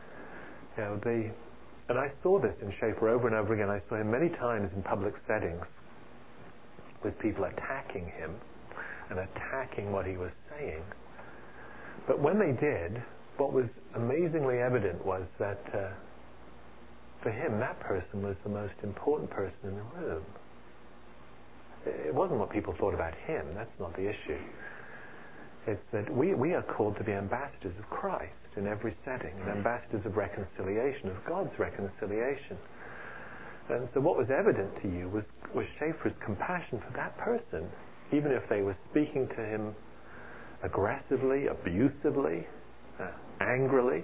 and I saw this in Schaeffer over and over again. I saw him many times in public settings with people attacking him and attacking what he was saying. But when they did, what was amazingly evident was that for him, that person was the most important person in the room. It wasn't what people thought about him. That's not the issue. It's that we are called to be ambassadors of Christ in every setting, and ambassadors of reconciliation, of God's reconciliation. And so what was evident to you was Schaeffer's compassion for that person, even if they were speaking to him aggressively, abusively, angrily,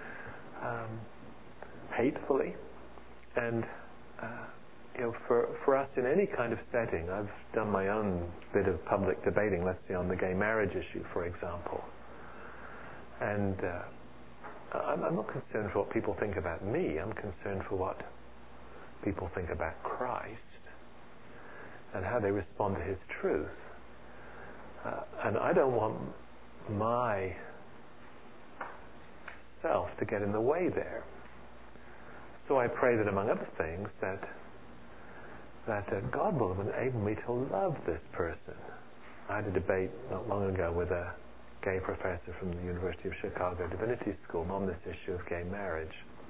hatefully. And for us in any kind of setting, I've done my own bit of public debating, let's say on the gay marriage issue, for example. And I'm not concerned for what people think about me. I'm concerned for what people think about Christ and how they respond to His truth. And I don't want my self to get in the way there. So I pray that, among other things, that God will enable me to love this person. I had a debate not long ago with a gay professor from the University of Chicago Divinity School on this issue of gay marriage.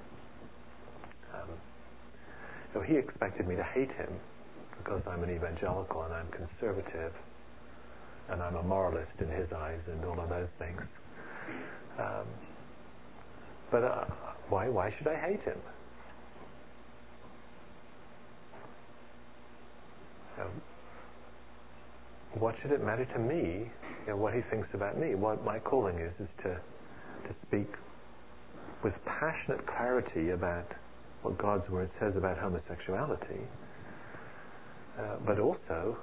So he expected me to hate him because I'm an evangelical and I'm conservative and I'm a moralist in his eyes and all of those things. But why should I hate him? What should it matter to me, what he thinks about me? What my calling is to speak with passionate clarity about what God's Word says about homosexuality, but also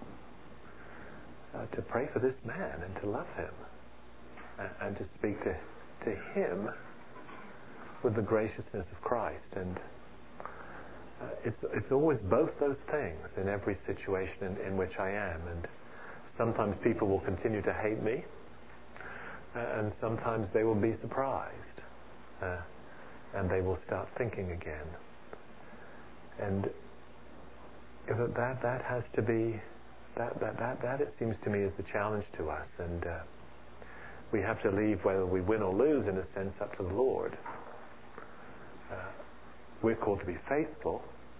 to pray for this man and to love him, and to speak to him with the graciousness of Christ. And it's always both those things in every situation in which I am. And sometimes people will continue to hate me, and sometimes they will be surprised, and they will start thinking again. And that has to be that it seems to me is the challenge to us, and we have to leave whether we win or lose, in a sense, up to the Lord. We're called to be faithful.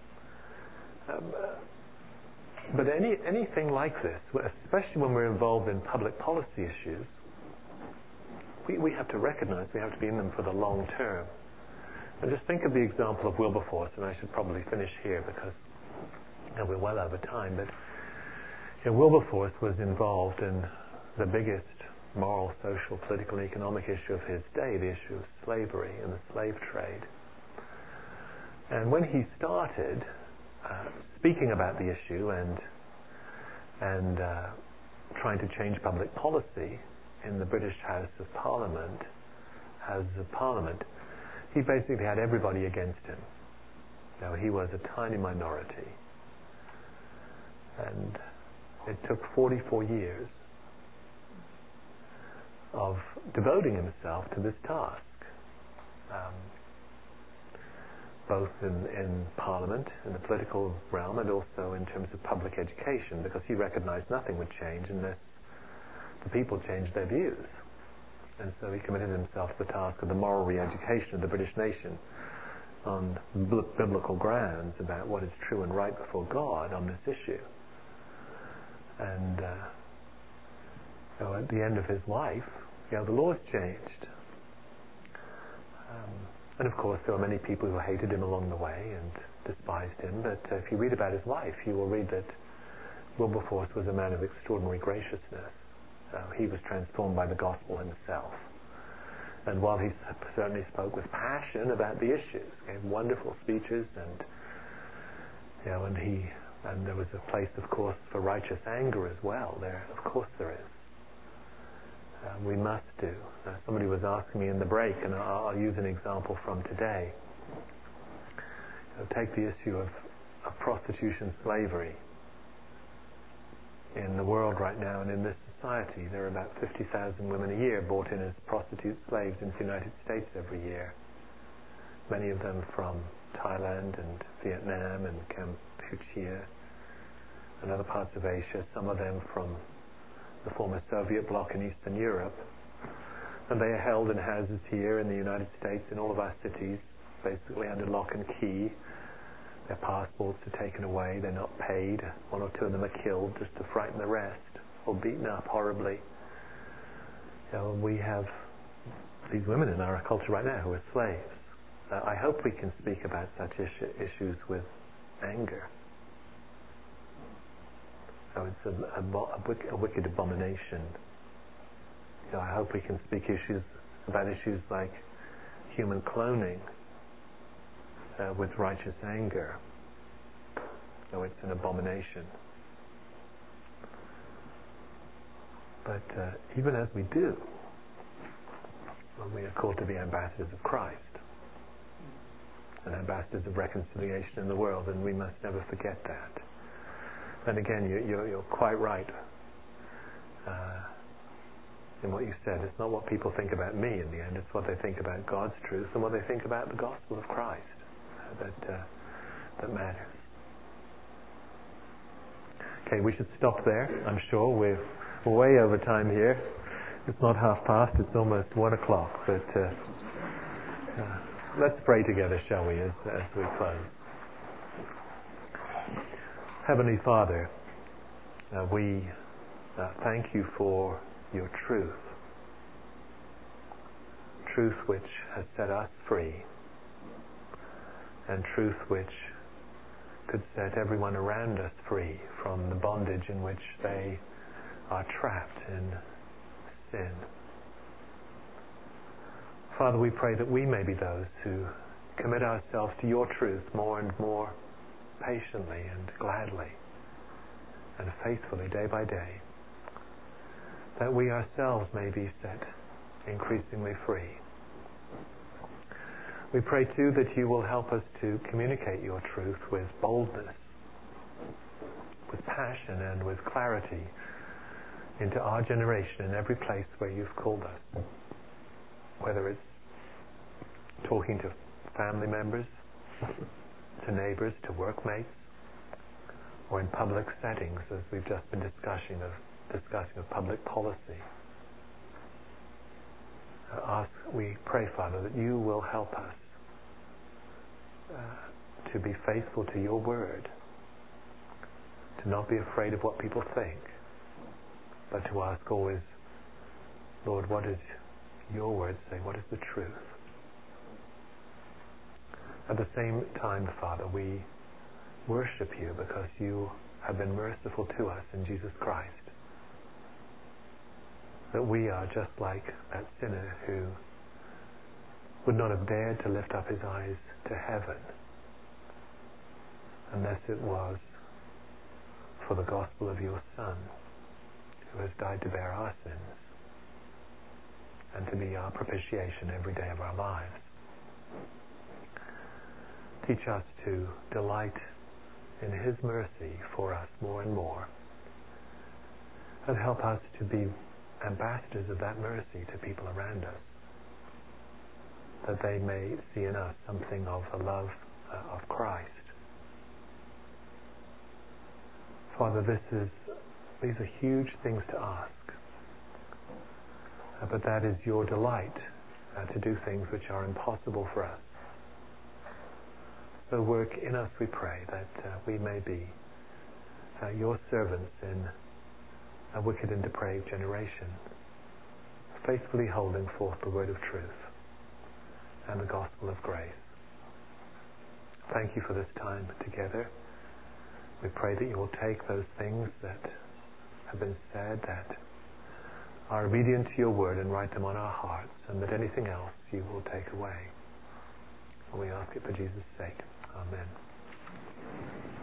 But anything like this, especially when we're involved in public policy issues, we have to recognize we have to be in them for the long term. And just think of the example of Wilberforce, and I should probably finish here because we're well over time. But Wilberforce was involved in the biggest moral, social, political, and economic issue of his day, the issue of slavery and the slave trade. And when he started speaking about the issue and trying to change public policy in the British House of Parliament, he basically had everybody against him. Now, he was a tiny minority. And It took 44 years of devoting himself to this task, both in Parliament, in the political realm, and also in terms of public education, because he recognized nothing would change unless the people changed their views. And so he committed himself to the task of the moral re-education of the British nation on biblical grounds about what is true and right before God on this issue. And at the end of his life, the laws changed. And of course, there were many people who hated him along the way and despised him. But if you read about his life, you will read that Wilberforce was a man of extraordinary graciousness. He was transformed by the gospel himself. And while he certainly spoke with passion about the issues, gave wonderful speeches, and there was a place, of course, for righteous anger as well. Of course, there is. We must do. Somebody was asking me in the break, and I'll use an example from today. Take the issue of prostitution, slavery. In the world right now and in this society, there are about 50,000 women a year brought in as prostitute slaves into the United States every year. Many of them from Thailand and Vietnam and Cambodia and other parts of Asia, some of them from the former Soviet bloc in Eastern Europe. And they are held in houses here in the United States, in all of our cities, basically under lock and key. Their passports are taken away, they're not paid. One or two of them are killed just to frighten the rest, or beaten up horribly. We have these women in our culture right now who are slaves. I hope we can speak about such issues with anger. It's a wicked abomination. I hope we can speak about issues like human cloning with righteous anger. It's an abomination. But even as we do, we are called to be ambassadors of Christ and ambassadors of reconciliation in the world, and we must never forget that. And again, you're quite right in what you said. It's not what people think about me in the end, it's what they think about God's truth and what they think about the gospel of Christ that matters. Okay, we should stop there. I'm sure we're way over time here. It's not past, it's almost 1 o'clock. But let's pray together, shall we, as we close. Heavenly Father, we thank you for your truth which has set us free, and truth which could set everyone around us free from the bondage in which they are trapped in sin. Father, we pray that we may be those who commit ourselves to your truth more and more patiently and gladly and faithfully day by day, that we ourselves may be set increasingly free. We pray too that you will help us to communicate your truth with boldness, with passion and with clarity into our generation in every place where you've called us, whether it's talking to family members, to neighbors, to workmates, or in public settings, as we've just been discussing of public policy. We pray, Father, that you will help us to be faithful to your word, to not be afraid of what people think, but to ask always, Lord, what does your word say? What is the truth? At the same time, Father, we worship you because you have been merciful to us in Jesus Christ. That we are just like that sinner who would not have dared to lift up his eyes to heaven unless it was for the gospel of your Son, who has died to bear our sins and to be our propitiation every day of our lives. Teach us to delight in his mercy for us more and more, And help us to be ambassadors of that mercy to people around us, that they may see in us something of the love of Christ. Father, these are huge things to ask, but that is your delight, to do things which are impossible for us. So work in us, we pray, that we may be your servants in a wicked and depraved generation, faithfully holding forth the word of truth and the gospel of grace. Thank you for this time together. We pray that you will take those things that have been said, that are obedient to your word, and write them on our hearts, and that anything else you will take away. And we ask it for Jesus' sake. Amen.